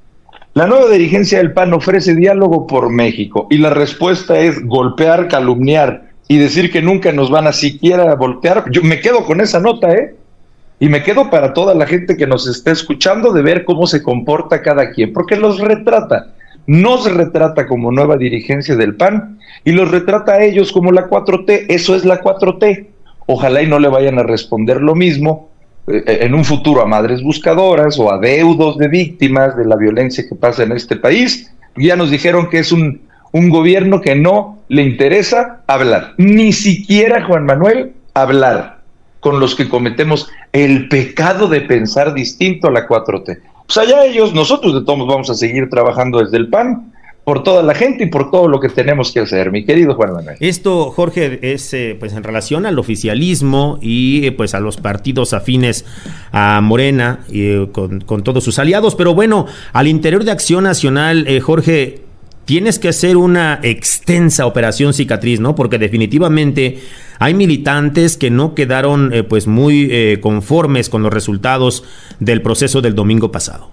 la nueva dirigencia del P A N ofrece diálogo por México, y la respuesta es golpear, calumniar, y decir que nunca nos van a siquiera voltear, yo me quedo con esa nota, ¿eh? Y me quedo para toda la gente que nos está escuchando de ver cómo se comporta cada quien, porque los retrata, nos retrata como nueva dirigencia del P A N y los retrata a ellos como la cuatro T, eso es la cuatro T. Ojalá y no le vayan a responder lo mismo eh, en un futuro a madres buscadoras o a deudos de víctimas de la violencia que pasa en este país. Ya nos dijeron que es un, un gobierno que no le interesa hablar, ni siquiera, Juan Manuel, hablar con los que cometemos el pecado de pensar distinto a la cuatro T. Pues allá ellos, nosotros de todos vamos a seguir trabajando desde el P A N por toda la gente y por todo lo que tenemos que hacer, mi querido Juan Manuel. Esto, Jorge, es eh, pues en relación al oficialismo y eh, pues a los partidos afines a Morena y eh, con, con todos sus aliados, pero bueno, al interior de Acción Nacional, eh, Jorge, tienes que hacer una extensa operación cicatriz, ¿no? Porque definitivamente hay militantes que no quedaron eh, pues muy eh, conformes con los resultados del proceso del domingo pasado.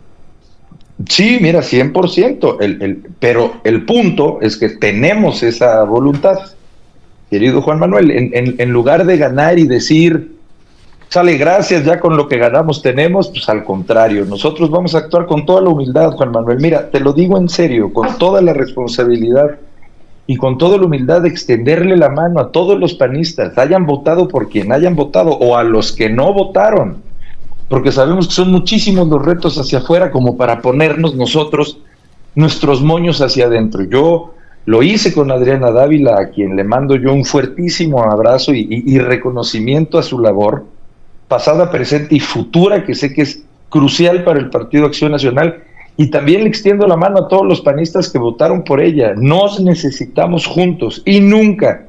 Sí, mira, cien por ciento, el, el, pero el punto es que tenemos esa voluntad, querido Juan Manuel, en, en, en lugar de ganar y decir, sale, gracias, ya con lo que ganamos tenemos, pues al contrario, nosotros vamos a actuar con toda la humildad, Juan Manuel. Mira, te lo digo en serio, con toda la responsabilidad y con toda la humildad de extenderle la mano a todos los panistas, hayan votado por quien hayan votado o a los que no votaron, porque sabemos que son muchísimos los retos hacia afuera como para ponernos nosotros nuestros moños hacia adentro. Yo lo hice con Adriana Dávila, a quien le mando yo un fuertísimo abrazo y, y, y reconocimiento a su labor, pasada, presente y futura, que sé que es crucial para el Partido Acción Nacional, y también le extiendo la mano a todos los panistas que votaron por ella. Nos necesitamos juntos y nunca,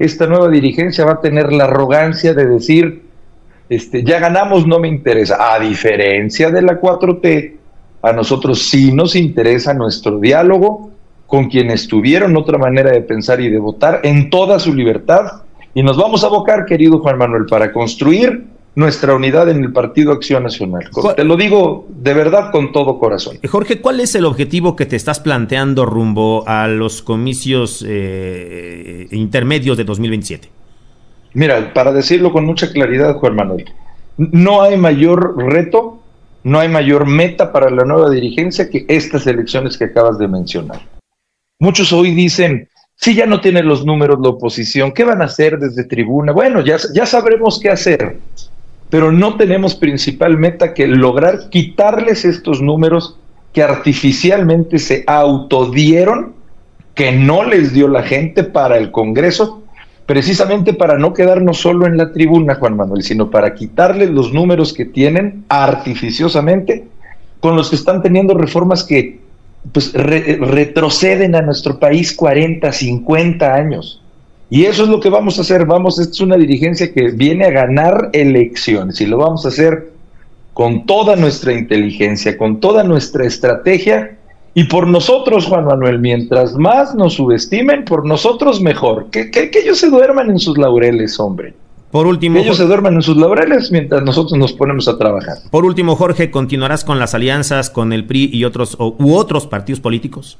esta nueva dirigencia va a tener la arrogancia de decir, este, ya ganamos, no me interesa. A diferencia de la cuatro T, a nosotros sí nos interesa nuestro diálogo con quienes tuvieron otra manera de pensar y de votar en toda su libertad, y nos vamos a abocar, querido Juan Manuel, para construir nuestra unidad en el Partido Acción Nacional. Te lo digo de verdad con todo corazón. Jorge, ¿cuál es el objetivo que te estás planteando rumbo a los comicios eh, intermedios de dos mil veintisiete? Mira, para decirlo con mucha claridad, Juan Manuel, no hay mayor reto, no hay mayor meta para la nueva dirigencia que estas elecciones que acabas de mencionar. Muchos hoy dicen, si ya no tiene los números la oposición, ¿qué van a hacer desde tribuna? Bueno, ya, ya sabremos qué hacer, pero no tenemos principal meta que lograr quitarles estos números que artificialmente se autodieron, que no les dio la gente para el Congreso, precisamente para no quedarnos solo en la tribuna, Juan Manuel, sino para quitarles los números que tienen artificiosamente, con los que están teniendo reformas que pues re, retroceden a nuestro país cuarenta, cincuenta años. Y eso es lo que vamos a hacer. Vamos, esta es una dirigencia que viene a ganar elecciones y lo vamos a hacer con toda nuestra inteligencia, con toda nuestra estrategia y por nosotros, Juan Manuel, mientras más nos subestimen, por nosotros mejor. Que, que, que ellos se duerman en sus laureles, hombre. Por último, ellos se duerman en sus laureles mientras nosotros nos ponemos a trabajar. Por último, Jorge, ¿continuarás con las alianzas con el P R I y otros o, u otros partidos políticos?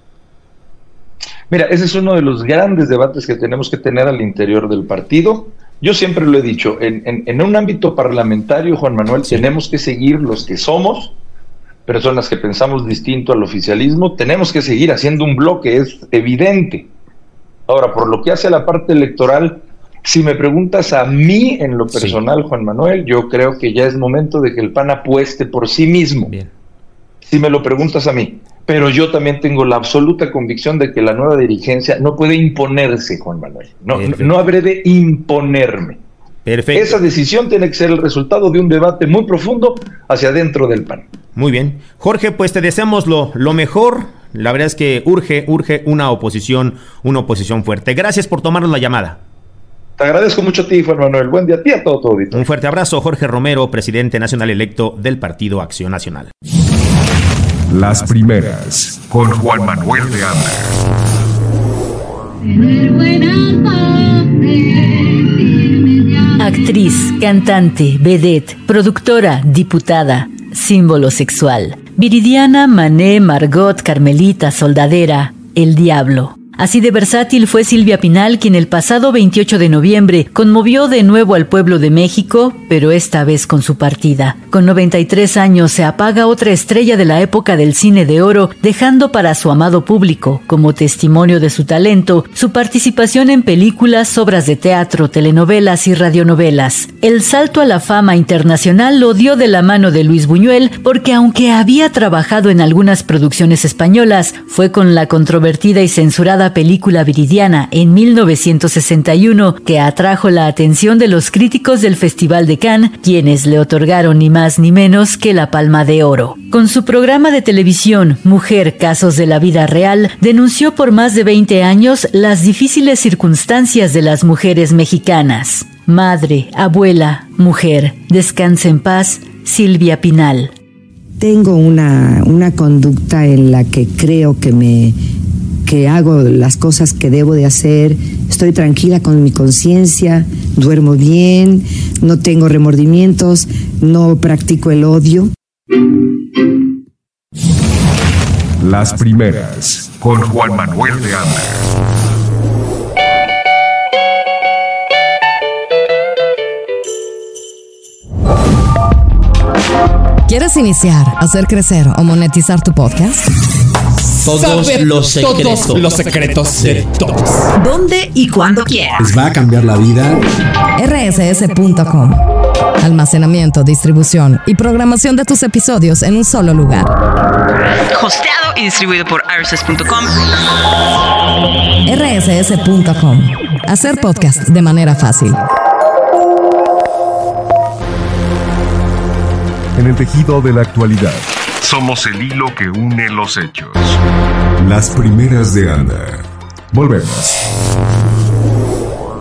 Mira, ese es uno de los grandes debates que tenemos que tener al interior del partido. Yo siempre lo he dicho, en, en, en un ámbito parlamentario, Juan Manuel, sí, tenemos que seguir los que somos, personas que pensamos distinto al oficialismo, tenemos que seguir haciendo un bloque, es evidente. Ahora, por lo que hace a la parte electoral, si me preguntas a mí en lo personal, sí, Juan Manuel, yo creo que ya es momento de que el P A N apueste por sí mismo. Bien. Si me lo preguntas a mí. Pero yo también tengo la absoluta convicción de que la nueva dirigencia no puede imponerse, Juan Manuel. No, no, no habré de imponerme. Perfecto. Esa decisión tiene que ser el resultado de un debate muy profundo hacia adentro del P A N. Muy bien. Jorge, pues te deseamos lo, lo mejor. La verdad es que urge, urge una oposición, una oposición fuerte. Gracias por tomarnos la llamada. Te agradezco mucho a ti, Juan Manuel. Buen día a ti, a todo tu auditorio. Un fuerte abrazo, Jorge Romero, presidente nacional electo del Partido Acción Nacional. Las primeras, con Juan Manuel de Anda. Actriz, cantante, vedette, productora, diputada, símbolo sexual. Viridiana, Mané, Margot, Carmelita, Soldadera, El Diablo. Así de versátil fue Silvia Pinal, quien el pasado veintiocho de noviembre conmovió de nuevo al pueblo de México, pero esta vez con su partida. Con noventa y tres años se apaga otra estrella de la época del cine de oro, dejando para su amado público, como testimonio de su talento, su participación en películas, obras de teatro, telenovelas y radionovelas. El salto a la fama internacional lo dio de la mano de Luis Buñuel, porque aunque había trabajado en algunas producciones españolas, fue con la controvertida y censurada película Viridiana en mil novecientos sesenta y uno que atrajo la atención de los críticos del Festival de Cannes, quienes le otorgaron ni más ni menos que la Palma de Oro. Con su programa de televisión Mujer, casos de la vida real, denunció por más de veinte años las difíciles circunstancias de las mujeres mexicanas. Madre, abuela, mujer, descansa en paz, Silvia Pinal. Tengo una, una conducta en la que creo que me que hago las cosas que debo de hacer, estoy tranquila con mi conciencia, duermo bien, no tengo remordimientos, no practico el odio. Las primeras, con Juan Manuel de Anda. ¿Quieres iniciar, hacer crecer o monetizar tu podcast? Todos Saber los secretos. Todos los secretos Sí. de todos. ¿Dónde y cuándo quieras? Les va a cambiar la vida. R S S punto com. Almacenamiento, distribución y programación de tus episodios en un solo lugar. Hosteado y distribuido por R S S punto com. R S S punto com. Hacer podcast de manera fácil. En el tejido de la actualidad, somos el hilo que une los hechos. Las primeras de Anda. Volvemos.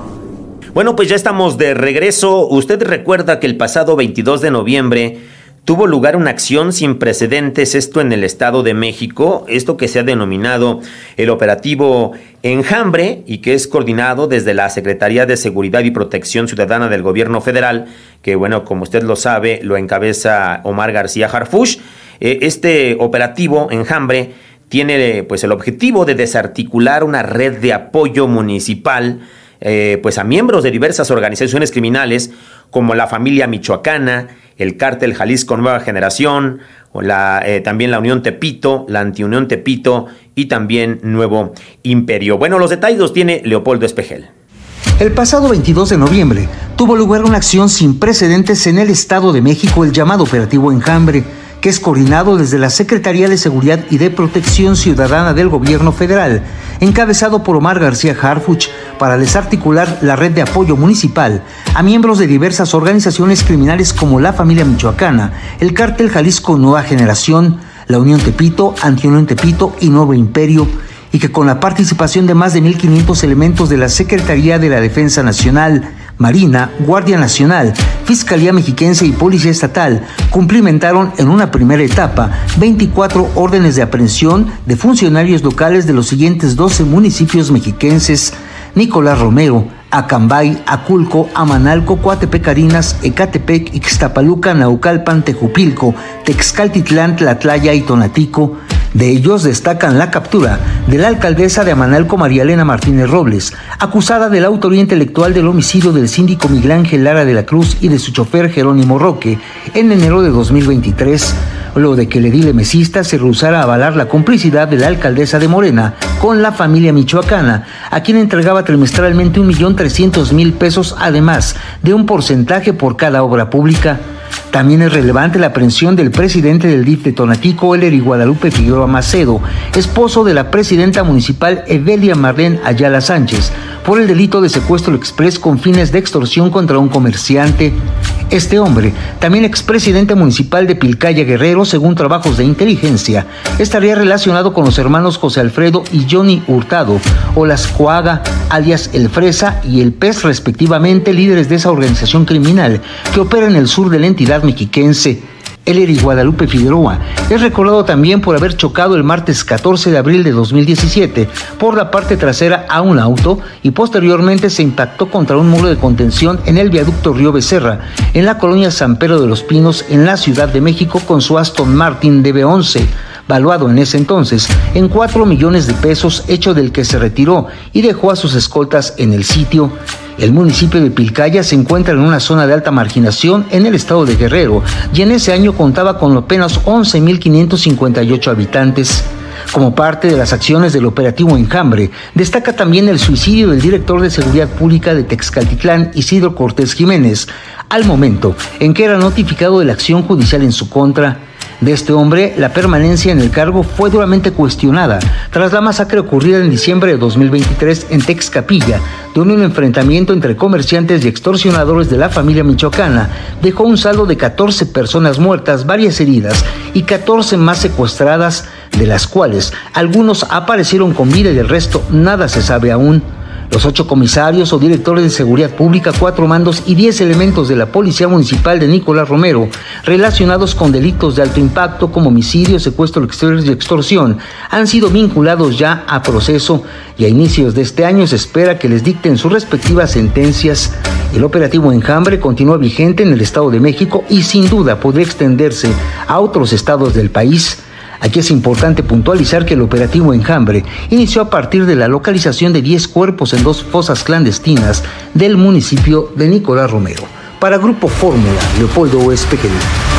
Bueno, pues ya estamos de regreso. Usted recuerda que el pasado veintidós de noviembre tuvo lugar una acción sin precedentes, esto en el Estado de México, esto que se ha denominado el operativo Enjambre y que es coordinado desde la Secretaría de Seguridad y Protección Ciudadana del Gobierno Federal, que bueno, como usted lo sabe, lo encabeza Omar García Harfuch. Eh, este operativo Enjambre tiene pues el objetivo de desarticular una red de apoyo municipal eh, pues a miembros de diversas organizaciones criminales como la Familia Michoacana, el Cártel Jalisco Nueva Generación, o la, eh, también la Unión Tepito, la Antiunión Tepito y también Nuevo Imperio. Bueno, los detalles los tiene Leopoldo Espejel. El pasado veintidós de noviembre tuvo lugar una acción sin precedentes en el Estado de México, el llamado Operativo Enjambre, que es coordinado desde la Secretaría de Seguridad y de Protección Ciudadana del Gobierno Federal, encabezado por Omar García Harfuch, para desarticular la red de apoyo municipal a miembros de diversas organizaciones criminales como la Familia Michoacana, el Cártel Jalisco Nueva Generación, la Unión Tepito, Antiunión Tepito y Nuevo Imperio, y que con la participación de más de mil quinientos elementos de la Secretaría de la Defensa Nacional, Marina, Guardia Nacional, Fiscalía Mexiquense y Policía Estatal cumplimentaron en una primera etapa veinticuatro órdenes de aprehensión de funcionarios locales de los siguientes doce municipios mexiquenses: Nicolás Romero, Acambay, Aculco, Amanalco, Coatepec, Arenas, Ecatepec, Ixtapaluca, Naucalpan, Tejupilco, Texcaltitlán, Tlatlaya y Tonatico. De ellos destacan la captura de la alcaldesa de Amanalco, María Elena Martínez Robles, acusada de la autoría intelectual del homicidio del síndico Miguel Ángel Lara de la Cruz y de su chofer Jerónimo Roque en enero de dos mil veintitrés, luego de que el edil emesista se rehusara a avalar la complicidad de la alcaldesa de Morena con la Familia Michoacana, a quien entregaba trimestralmente un millón trescientos mil pesos, además de un porcentaje por cada obra pública. También es relevante la aprehensión del presidente del D I F de Tonatico, Ellery Guadalupe Figueroa Macedo, esposo de la presidenta municipal Evelia Marlene Ayala Sánchez, por el delito de secuestro exprés con fines de extorsión contra un comerciante. Este hombre, también expresidente municipal de Pilcaya Guerrero, según trabajos de inteligencia, estaría relacionado con los hermanos José Alfredo y Johnny Hurtado, o las Coaga, alias El Fresa y El Pez, respectivamente, líderes de esa organización criminal que opera en el sur de la entidad mexiquense. Ellery Guadalupe Figueroa es recordado también por haber chocado el martes catorce de abril de dos mil diecisiete por la parte trasera a un auto y posteriormente se impactó contra un muro de contención en el viaducto Río Becerra, en la colonia San Pedro de los Pinos, en la Ciudad de México, con su Aston Martin D B once, valuado en ese entonces en cuatro millones de pesos, hecho del que se retiró y dejó a sus escoltas en el sitio. El municipio de Pilcaya se encuentra en una zona de alta marginación en el estado de Guerrero y en ese año contaba con apenas once mil quinientos cincuenta y ocho habitantes. Como parte de las acciones del operativo Enjambre, destaca también el suicidio del director de Seguridad Pública de Texcaltitlán, Isidro Cortés Jiménez, al momento en que era notificado de la acción judicial en su contra. De este hombre, la permanencia en el cargo fue duramente cuestionada tras la masacre ocurrida en diciembre de dos mil veintitrés en Texcapilla, donde un enfrentamiento entre comerciantes y extorsionadores de la Familia Michoacana dejó un saldo de catorce personas muertas, varias heridas y catorce más secuestradas, de las cuales algunos aparecieron con vida y el resto nada se sabe aún. Los ocho comisarios o directores de seguridad pública, cuatro mandos y diez elementos de la Policía Municipal de Nicolás Romero, relacionados con delitos de alto impacto como homicidio, secuestro exterior y extorsión, han sido vinculados ya a proceso y a inicios de este año se espera que les dicten sus respectivas sentencias. El operativo Enjambre continúa vigente en el Estado de México y sin duda podría extenderse a otros estados del país. Aquí es importante puntualizar que el operativo Enjambre inició a partir de la localización de diez cuerpos en dos fosas clandestinas del municipio de Nicolás Romero. Para Grupo Fórmula, Leopoldo Espejel.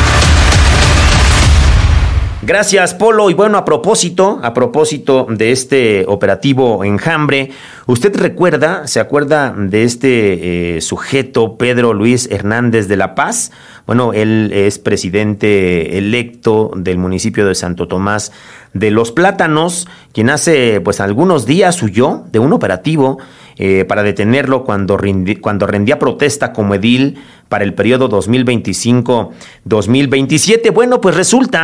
Gracias, Polo. Y bueno, a propósito, a propósito de este operativo Enjambre, ¿usted recuerda, se acuerda de este eh, sujeto, Pedro Luis Hernández de la Paz? Bueno, él es presidente electo del municipio de Santo Tomás de los Plátanos, quien hace pues algunos días huyó de un operativo eh, para detenerlo cuando, rindi, cuando rendía protesta como edil para el periodo dos mil veinticinco a dos mil veintisiete. Bueno, pues resulta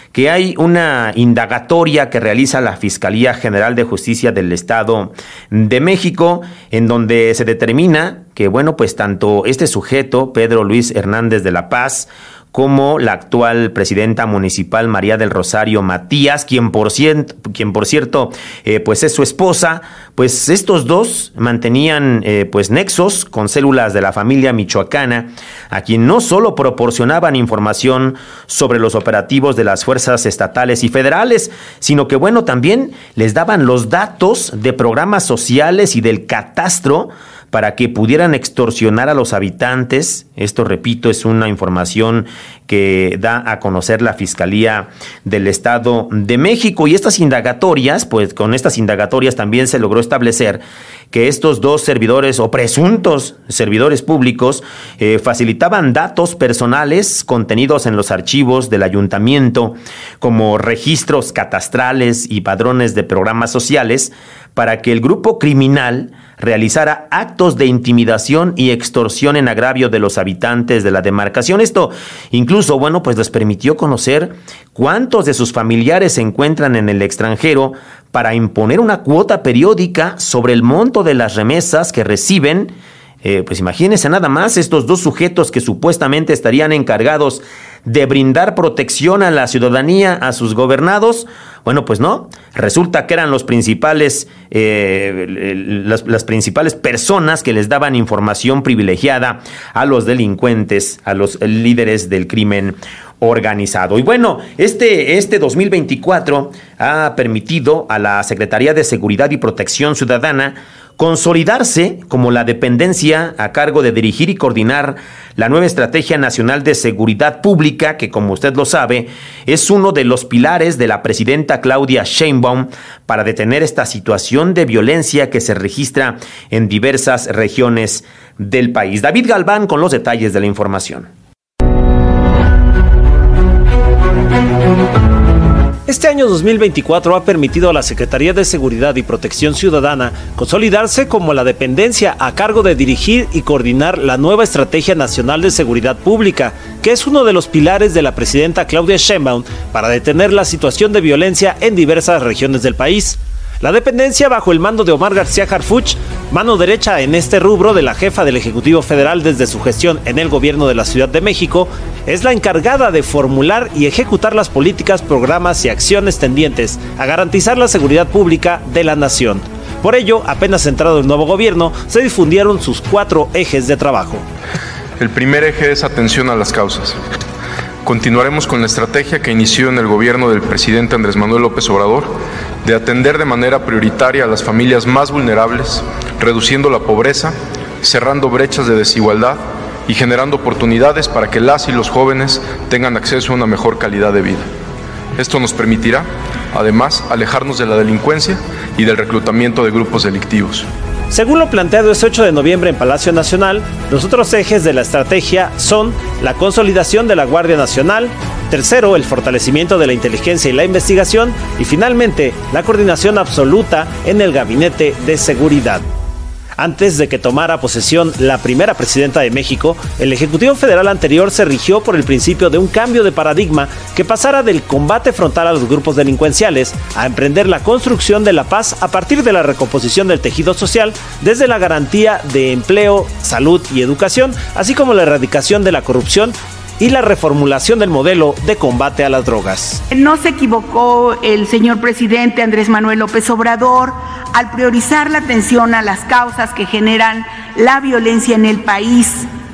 que hay una indagatoria que realiza la Fiscalía General de Justicia del Estado de México, en donde se determina que, bueno, pues tanto este sujeto, Pedro Luis Hernández de la Paz, como la actual presidenta municipal María del Rosario Matías, quien por cierto, quien por cierto eh, pues es su esposa, pues estos dos mantenían eh, pues nexos con células de la familia michoacana, a quien no solo proporcionaban información sobre los operativos de las fuerzas estatales y federales, sino que, bueno, también les daban los datos de programas sociales y del catastro para que pudieran extorsionar a los habitantes. Esto, repito, es una información que da a conocer la Fiscalía del Estado de México. Y estas indagatorias, pues con estas indagatorias también se logró establecer que estos dos servidores o presuntos servidores públicos eh, facilitaban datos personales contenidos en los archivos del ayuntamiento, como registros catastrales y padrones de programas sociales, para que el grupo criminal realizara actos de intimidación y extorsión en agravio de los habitantes de la demarcación. Esto incluso, bueno, pues les permitió conocer cuántos de sus familiares se encuentran en el extranjero para imponer una cuota periódica sobre el monto de las remesas que reciben. Eh, pues imagínense nada más, estos dos sujetos que supuestamente estarían encargados de brindar protección a la ciudadanía, a sus gobernados. Bueno, pues no, resulta que eran los principales, eh, las, las principales personas que les daban información privilegiada a los delincuentes, a los líderes del crimen organizado. Y bueno, este, este dos mil veinticuatro ha permitido a la Secretaría de Seguridad y Protección Ciudadana consolidarse como la dependencia a cargo de dirigir y coordinar la nueva Estrategia Nacional de Seguridad Pública, que, como usted lo sabe, es uno de los pilares de la presidenta Claudia Sheinbaum para detener esta situación de violencia que se registra en diversas regiones del país. David Galván con los detalles de la información. Este año dos mil veinticuatro ha permitido a la Secretaría de Seguridad y Protección Ciudadana consolidarse como la dependencia a cargo de dirigir y coordinar la nueva Estrategia Nacional de Seguridad Pública, que es uno de los pilares de la presidenta Claudia Sheinbaum para detener la situación de violencia en diversas regiones del país. La dependencia, bajo el mando de Omar García Harfuch, mano derecha en este rubro de la jefa del Ejecutivo Federal desde su gestión en el gobierno de la Ciudad de México, es la encargada de formular y ejecutar las políticas, programas y acciones tendientes a garantizar la seguridad pública de la nación. Por ello, apenas entrado el nuevo gobierno, se difundieron sus cuatro ejes de trabajo. El primer eje es atención a las causas. Continuaremos con la estrategia que inició en el gobierno del presidente Andrés Manuel López Obrador de atender de manera prioritaria a las familias más vulnerables, reduciendo la pobreza, cerrando brechas de desigualdad y generando oportunidades para que las y los jóvenes tengan acceso a una mejor calidad de vida. Esto nos permitirá, además, alejarnos de la delincuencia y del reclutamiento de grupos delictivos. Según lo planteado este ocho de noviembre en Palacio Nacional, los otros ejes de la estrategia son la consolidación de la Guardia Nacional, tercero, el fortalecimiento de la inteligencia y la investigación, y finalmente, la coordinación absoluta en el Gabinete de Seguridad. Antes de que tomara posesión la primera presidenta de México, el Ejecutivo Federal anterior se rigió por el principio de un cambio de paradigma que pasara del combate frontal a los grupos delincuenciales a emprender la construcción de la paz a partir de la recomposición del tejido social desde la garantía de empleo, salud y educación, así como la erradicación de la corrupción y la reformulación del modelo de combate a las drogas. No se equivocó el señor presidente Andrés Manuel López Obrador al priorizar la atención a las causas que generan la violencia en el país,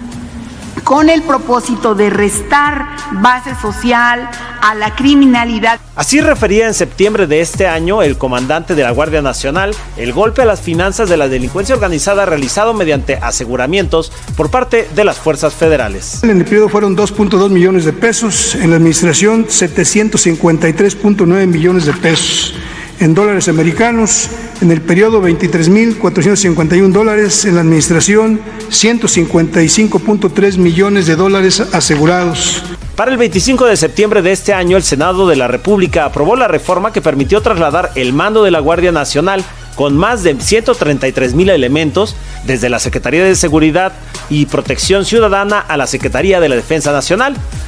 con el propósito de restar base social a la criminalidad. Así refería en septiembre de este año el comandante de la Guardia Nacional el golpe a las finanzas de la delincuencia organizada realizado mediante aseguramientos por parte de las fuerzas federales. En el periodo fueron dos punto dos millones de pesos, en la administración setecientos cincuenta y tres punto nueve millones de pesos. En dólares americanos, en el periodo veintitrés mil cuatrocientos cincuenta y uno dólares, en la administración ciento cincuenta y cinco punto tres millones de dólares asegurados. Para el veinticinco de septiembre de este año, el Senado de la República aprobó la reforma que permitió trasladar el mando de la Guardia Nacional con más de ciento treinta y tres mil elementos desde la Secretaría de Seguridad y Protección Ciudadana a la Secretaría de la Defensa Nacional.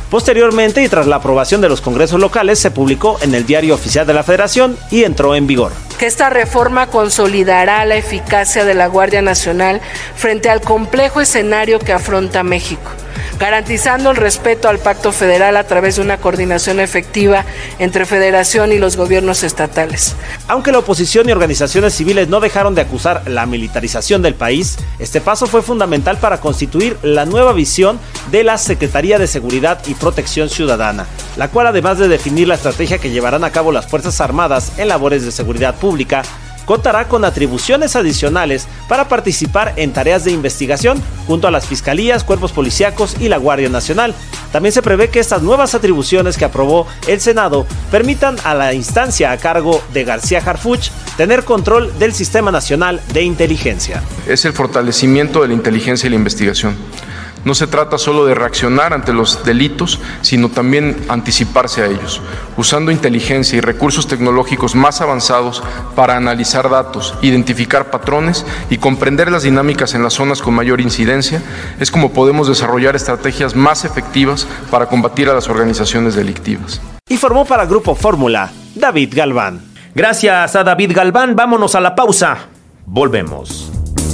Posteriormente, y tras la aprobación de los congresos locales, se publicó en el Diario Oficial de la Federación y entró en vigor. Que esta reforma consolidará la eficacia de la Guardia Nacional frente al complejo escenario que afronta México, garantizando el respeto al Pacto Federal a través de una coordinación efectiva entre Federación y los gobiernos estatales. Aunque la oposición y organizaciones civiles no dejaron de acusar la militarización del país, este paso fue fundamental para constituir la nueva visión de la Secretaría de Seguridad y Protección Ciudadana, la cual, además de definir la estrategia que llevarán a cabo las Fuerzas Armadas en labores de seguridad pública, contará con atribuciones adicionales para participar en tareas de investigación junto a las fiscalías, cuerpos policíacos y la Guardia Nacional. También se prevé que estas nuevas atribuciones que aprobó el Senado permitan a la instancia a cargo de García Harfuch tener control del Sistema Nacional de Inteligencia. Es el fortalecimiento de la inteligencia y la investigación. No se trata solo de reaccionar ante los delitos, sino también anticiparse a ellos, usando inteligencia y recursos tecnológicos más avanzados para analizar datos, identificar patrones y comprender las dinámicas en las zonas con mayor incidencia. Es como podemos desarrollar estrategias más efectivas para combatir a las organizaciones delictivas. Informó para Grupo Fórmula, David Galván. Gracias a David Galván. Vámonos a la pausa. Volvemos.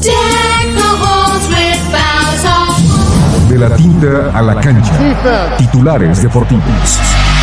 De la tinta a la cancha. Titulares deportivos.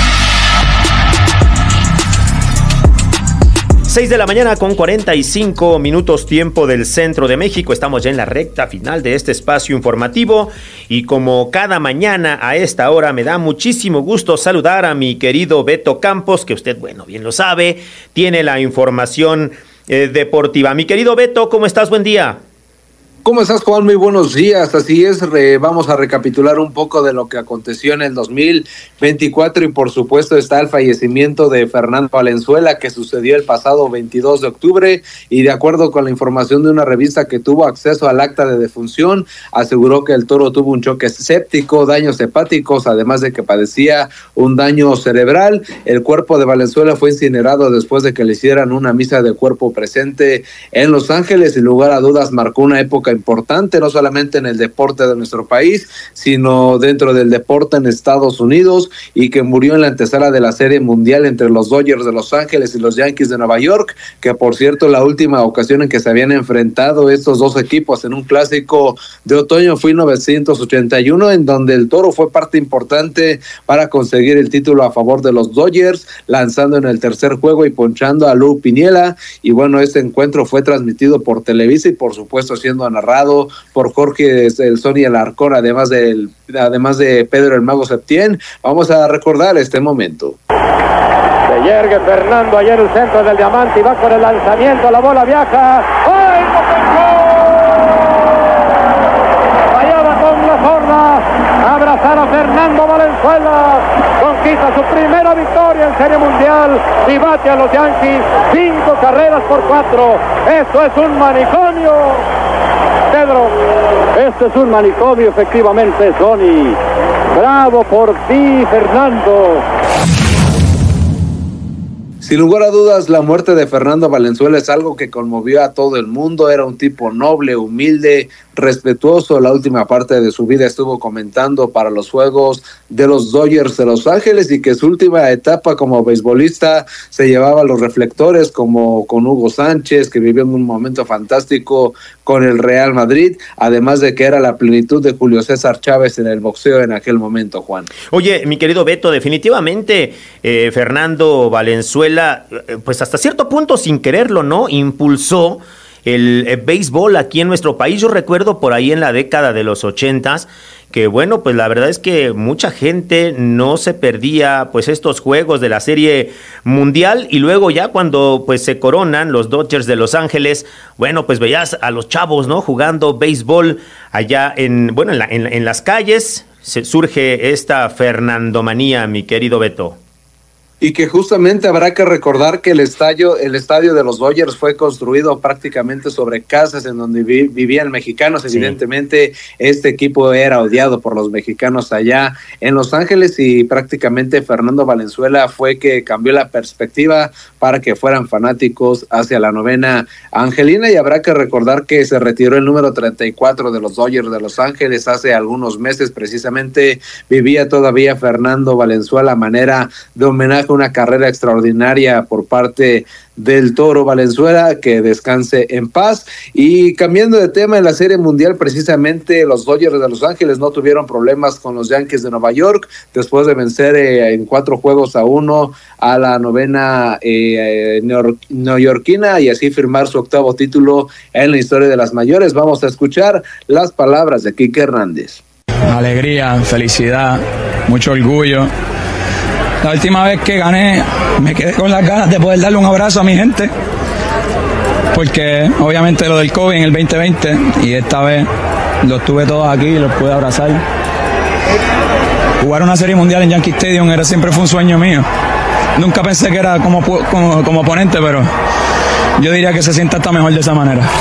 seis de la mañana con cuarenta y cinco minutos tiempo del centro de México. Estamos ya en la recta final de este espacio informativo y como cada mañana a esta hora me da muchísimo gusto saludar a mi querido Beto Campos, que usted, bueno, bien lo sabe, tiene la información eh, deportiva. Mi querido Beto, ¿cómo estás? Buen día. ¿Cómo estás, Juan? Muy buenos días. Así es, re, vamos a recapitular un poco de lo que aconteció en el dos mil veinticuatro y por supuesto está el fallecimiento de Fernando Valenzuela que sucedió el pasado veintidós de octubre y de acuerdo con la información de una revista que tuvo acceso al acta de defunción, aseguró que el toro tuvo un choque séptico, daños hepáticos, además de que padecía un daño cerebral. El cuerpo de Valenzuela fue incinerado después de que le hicieran una misa de cuerpo presente en Los Ángeles. Sin lugar a dudas marcó una época importante, no solamente en el deporte de nuestro país, sino dentro del deporte en Estados Unidos, y que murió en la antesala de la Serie Mundial entre los Dodgers de Los Ángeles y los Yankees de Nueva York, que por cierto la última ocasión en que se habían enfrentado estos dos equipos en un clásico de otoño fue en mil novecientos ochenta y uno, en donde el Toro fue parte importante para conseguir el título a favor de los Dodgers, lanzando en el tercer juego y ponchando a Lou Piniella, y bueno, este encuentro fue transmitido por Televisa y por supuesto siendo narrado por Jorge el Sony Alarcón, además de, además de Pedro el Mago Septién. Vamos a recordar este momento. Se yergue Fernando allá en el centro del diamante y va con el lanzamiento, la bola viaja. ¡Ay, no pensó! Fallaba con la zurda, abrazar a Fernando Valenzuela, conquista su primera victoria en Serie Mundial y bate a los Yankees cinco carreras por cuatro. Esto es un manicomio. Pedro, este es un manicomio, efectivamente, Sony. Bravo por ti, Fernando. Sin lugar a dudas, la muerte de Fernando Valenzuela es algo que conmovió a todo el mundo. Era un tipo noble, humilde, respetuoso. La última parte de su vida estuvo comentando para los juegos de los Dodgers de Los Ángeles y que su última etapa como beisbolista se llevaba los reflectores, como con Hugo Sánchez, que vivió en un momento fantástico con el Real Madrid, además de que era la plenitud de Julio César Chávez en el boxeo en aquel momento, Juan. Oye, mi querido Beto, definitivamente eh, Fernando Valenzuela, eh, pues hasta cierto punto sin quererlo, ¿no? Impulsó el eh, béisbol aquí en nuestro país. Yo recuerdo por ahí en la década de los ochentas que bueno, pues la verdad es que mucha gente no se perdía pues estos juegos de la Serie Mundial y luego ya cuando pues se coronan los Dodgers de Los Ángeles, bueno, pues veías a los chavos, ¿no? Jugando béisbol allá en, bueno, en, la, en, en las calles. Se surge esta Fernandomanía, mi querido Beto. Y que justamente habrá que recordar que el estadio, el estadio de los Dodgers fue construido prácticamente sobre casas en donde vi, vivían mexicanos. Sí. Evidentemente, este equipo era odiado por los mexicanos allá en Los Ángeles y prácticamente Fernando Valenzuela fue que cambió la perspectiva para que fueran fanáticos hacia la novena angelina. Y habrá que recordar que se retiró el número treinta y cuatro de los Dodgers de Los Ángeles hace algunos meses. Precisamente vivía todavía Fernando Valenzuela a manera de homenaje, una carrera extraordinaria por parte del Toro Valenzuela, que descanse en paz. Y cambiando de tema, en la Serie Mundial, precisamente los Dodgers de Los Ángeles no tuvieron problemas con los Yankees de Nueva York, después de vencer eh, en cuatro juegos a uno a la novena eh, neoyorquina y así firmar su octavo título en la historia de las mayores. Vamos a escuchar las palabras de Quique Hernández. Alegría, felicidad, mucho orgullo. La última vez que gané me quedé con las ganas de poder darle un abrazo a mi gente, porque obviamente lo del COVID en el veinte veinte y esta vez los tuve todos aquí y los pude abrazar. Jugar una serie mundial en Yankee Stadium era, siempre fue un sueño mío. Nunca pensé que era como, como, como oponente, pero yo diría que se siente hasta mejor de esa manera.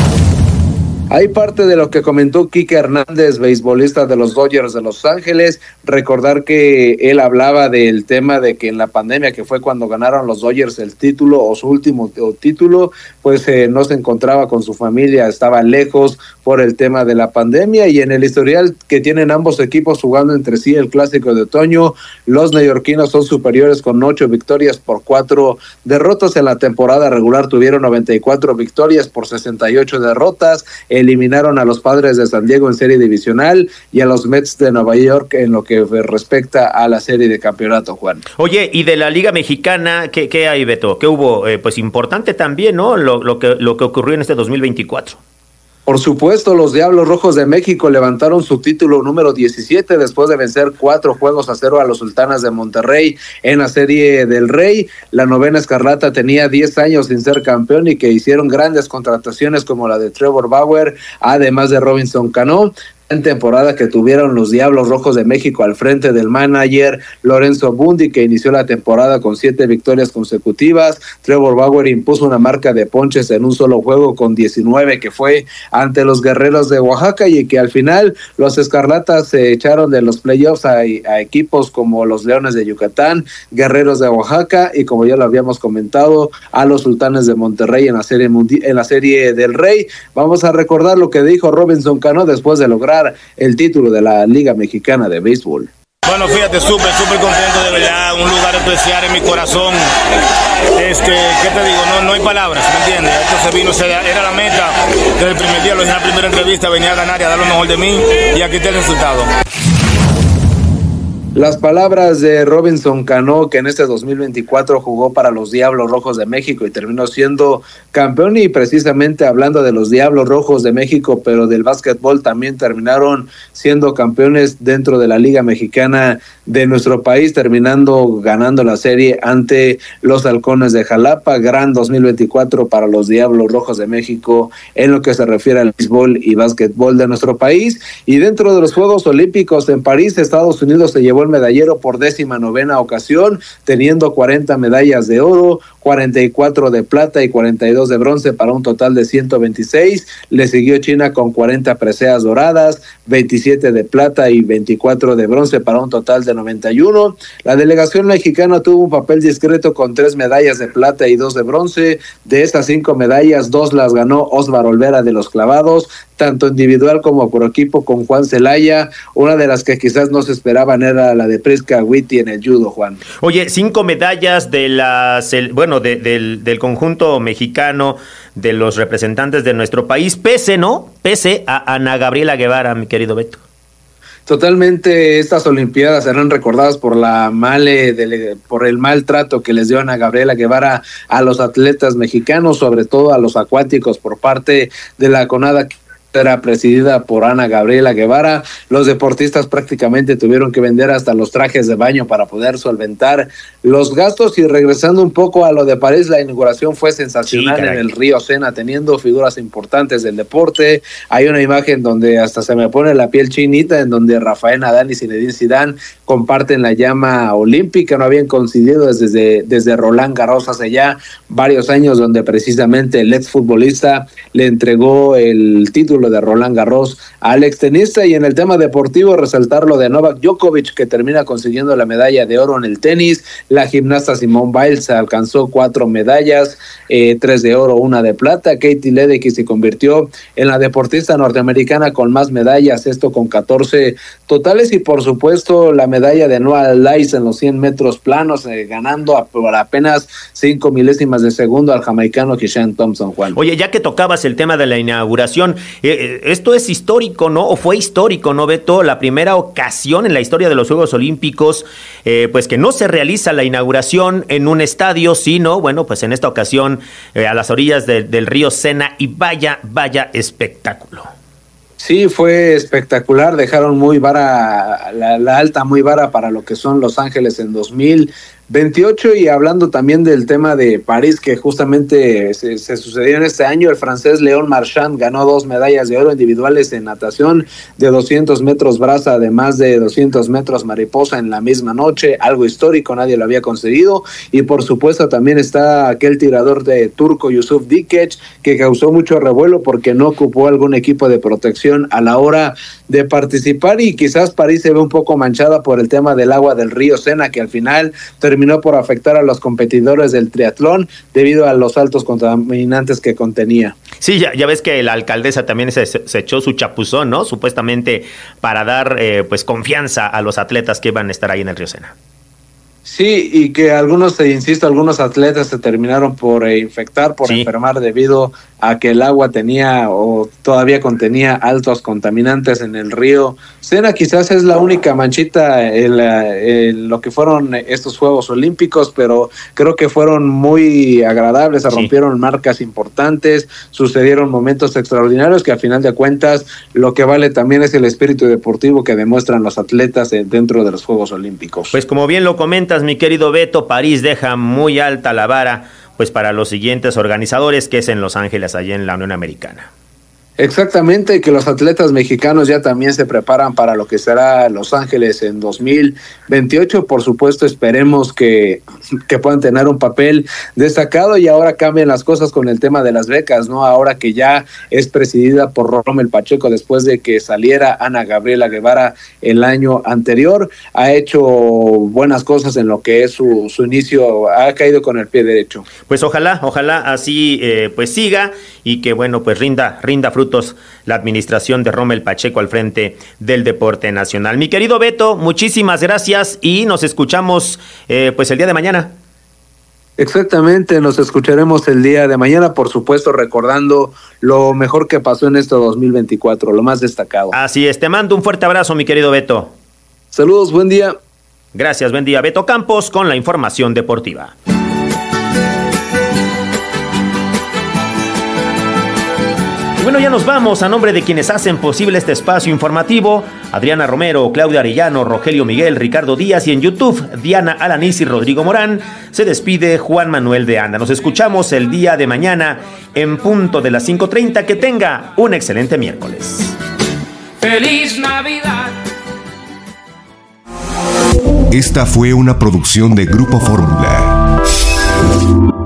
Hay parte de lo que comentó Quique Hernández, beisbolista de los Dodgers de Los Ángeles. Recordar que él hablaba del tema de que en la pandemia, que fue cuando ganaron los Dodgers el título o su último título, pues eh, no se encontraba con su familia, estaba lejos por el tema de la pandemia. Y en el historial que tienen ambos equipos jugando entre sí el Clásico de Otoño, los neoyorquinos son superiores con ocho victorias por cuatro derrotas. En la temporada regular tuvieron noventa y cuatro victorias por sesenta y ocho derrotas. Eliminaron a los Padres de San Diego en serie divisional y a los Mets de Nueva York en lo que respecta a la serie de campeonato, Juan. Oye, y de la Liga Mexicana, ¿qué, qué hay, Beto? ¿Qué hubo? Eh, pues importante también, ¿no? Lo, lo, que, lo que ocurrió en este dos mil veinticuatro. Por supuesto, los Diablos Rojos de México levantaron su título número diecisiete después de vencer cuatro juegos a cero a los Sultanes de Monterrey en la Serie del Rey. La novena escarlata tenía diez años sin ser campeón y que hicieron grandes contrataciones como la de Trevor Bauer, además de Robinson Cano. En temporada que tuvieron los Diablos Rojos de México al frente del manager Lorenzo Bundy, que inició la temporada con siete victorias consecutivas. Trevor Bauer impuso una marca de ponches en un solo juego con diecinueve, que fue ante los Guerreros de Oaxaca, y que al final los Escarlatas se echaron de los playoffs a, a equipos como los Leones de Yucatán, Guerreros de Oaxaca y, como ya lo habíamos comentado, a los Sultanes de Monterrey en la serie mundi- en la serie del Rey. Vamos a recordar lo que dijo Robinson Cano después de lograr el título de la Liga Mexicana de Béisbol. Bueno, fíjate, súper, súper contento, de verdad, un lugar especial en mi corazón. Este, ¿qué te digo? No, no hay palabras, ¿me entiendes? Esto se vino, se, era la meta desde el primer día, lo dije en la primera entrevista, venía a ganar y a dar lo mejor de mí, y aquí está el resultado. Las palabras de Robinson Cano, que en este dos mil veinticuatro jugó para los Diablos Rojos de México y terminó siendo campeón. Y precisamente hablando de los Diablos Rojos de México, pero del básquetbol, también terminaron siendo campeones dentro de la Liga Mexicana de nuestro país, terminando ganando la serie ante los Halcones de Jalapa. Gran dos mil veinticuatro para los Diablos Rojos de México en lo que se refiere al béisbol y básquetbol de nuestro país. Y dentro de los Juegos Olímpicos en París, Estados Unidos se llevó el medallero por décima novena ocasión, teniendo cuarenta medallas de oro, cuarenta y cuatro de plata y cuarenta y dos de bronce, para un total de ciento veintiséis. Le siguió China con cuarenta preseas doradas, veintisiete de plata y veinticuatro de bronce, para un total de noventa y uno. La delegación mexicana tuvo un papel discreto con tres medallas de plata y dos de bronce. De estas cinco medallas, dos las ganó Ósvar Olvera de los clavados, tanto individual como por equipo con Juan Celaya. Una de las que quizás no se esperaban era la de Prisca Witty en el judo, Juan. Oye, cinco medallas de las, el, bueno, de, del, del conjunto mexicano, de los representantes de nuestro país, pese, ¿no? Pese a Ana Gabriela Guevara, mi querido Beto. Totalmente, estas Olimpiadas serán recordadas por la male, de, por el maltrato que les dio Ana Gabriela Guevara a los atletas mexicanos, sobre todo a los acuáticos, por parte de la CONADA, era presidida por Ana Gabriela Guevara. Los deportistas prácticamente tuvieron que vender hasta los trajes de baño para poder solventar los gastos. Y regresando un poco a lo de París, la inauguración fue sensacional sí, en el Río Sena, teniendo figuras importantes del deporte. Hay una imagen donde hasta se me pone la piel chinita, en donde Rafael Nadal y Zinedine Zidane comparten la llama olímpica. No habían coincidido desde, desde Roland Garros hace ya varios años, donde precisamente el exfutbolista le entregó el título de Roland Garros al extenista. Y en el tema deportivo, resaltar lo de Novak Djokovic, que termina consiguiendo la medalla de oro en el tenis. La gimnasta Simone Biles alcanzó cuatro medallas, eh, tres de oro, una de plata. Katie Ledecky se convirtió en la deportista norteamericana con más medallas, esto con catorce totales. Y por supuesto la medalla de Noah Lyles en los cien metros planos, eh, ganando a, por apenas cinco milésimas de segundo al jamaicano Keishan Thompson, Juan. Oye, ya que tocabas el tema de la inauguración, eh, esto es histórico, ¿no? O fue histórico, ¿no, Beto? La primera ocasión en la historia de los Juegos Olímpicos, eh, pues que no se realiza la inauguración en un estadio, sino, bueno, pues en esta ocasión eh, a las orillas de, del río Sena, y vaya, vaya espectáculo. Sí, fue espectacular, dejaron muy vara, la, la alta muy vara para lo que son Los Ángeles en dos mil veintiocho. Y hablando también del tema de París, que justamente se, se sucedió en este año, el francés Léon Marchand ganó dos medallas de oro individuales en natación de doscientos metros braza, además de doscientos metros mariposa en la misma noche, algo histórico, nadie lo había conseguido. Y por supuesto también está aquel tirador de turco Yusuf Dikec, que causó mucho revuelo porque no ocupó algún equipo de protección a la hora de participar. Y quizás París se ve un poco manchada por el tema del agua del río Sena, que al final terminó terminó por afectar a los competidores del triatlón debido a los altos contaminantes que contenía. Sí, ya, ya ves que la alcaldesa también se, se echó su chapuzón, ¿no? Supuestamente para dar eh, pues confianza a los atletas que iban a estar ahí en el río Sena. Sí, y que algunos, insisto, algunos atletas se terminaron por eh, infectar, por sí. enfermar debido a que el agua tenía o todavía contenía altos contaminantes en el río Sena. Quizás es la única manchita en, la, en lo que fueron estos Juegos Olímpicos, pero creo que fueron muy agradables, se sí. rompieron marcas importantes, sucedieron momentos extraordinarios que al final de cuentas lo que vale también es el espíritu deportivo que demuestran los atletas dentro de los Juegos Olímpicos. Pues como bien lo comentas, mi querido Beto, París deja muy alta la vara pues para los siguientes organizadores, que es en Los Ángeles, allá en la Unión Americana. Exactamente, que los atletas mexicanos ya también se preparan para lo que será Los Ángeles en dos mil veintiocho. Por supuesto, esperemos que, que puedan tener un papel destacado. Y ahora cambian las cosas con el tema de las becas, ¿no? Ahora que ya es presidida por Rommel Pacheco, después de que saliera Ana Gabriela Guevara el año anterior, ha hecho buenas cosas en lo que es su, su inicio, ha caído con el pie derecho. Pues ojalá, ojalá así eh, pues siga y que, bueno, pues rinda, rinda fruto la administración de Rommel Pacheco al frente del deporte nacional. Mi querido Beto, muchísimas gracias y nos escuchamos eh, pues el día de mañana. Exactamente, nos escucharemos el día de mañana, por supuesto, recordando lo mejor que pasó en este dos mil veinticuatro, lo más destacado. Así es, te mando un fuerte abrazo, mi querido Beto. Saludos, buen día. Gracias, buen día. Beto Campos con la información deportiva. Bueno, ya nos vamos. A nombre de quienes hacen posible este espacio informativo, Adriana Romero, Claudia Arellano, Rogelio Miguel, Ricardo Díaz, y en YouTube, Diana Alanís y Rodrigo Morán, se despide Juan Manuel de Anda. Nos escuchamos el día de mañana en punto de las cinco treinta. Que tenga un excelente miércoles. ¡Feliz Navidad! Esta fue una producción de Grupo Fórmula.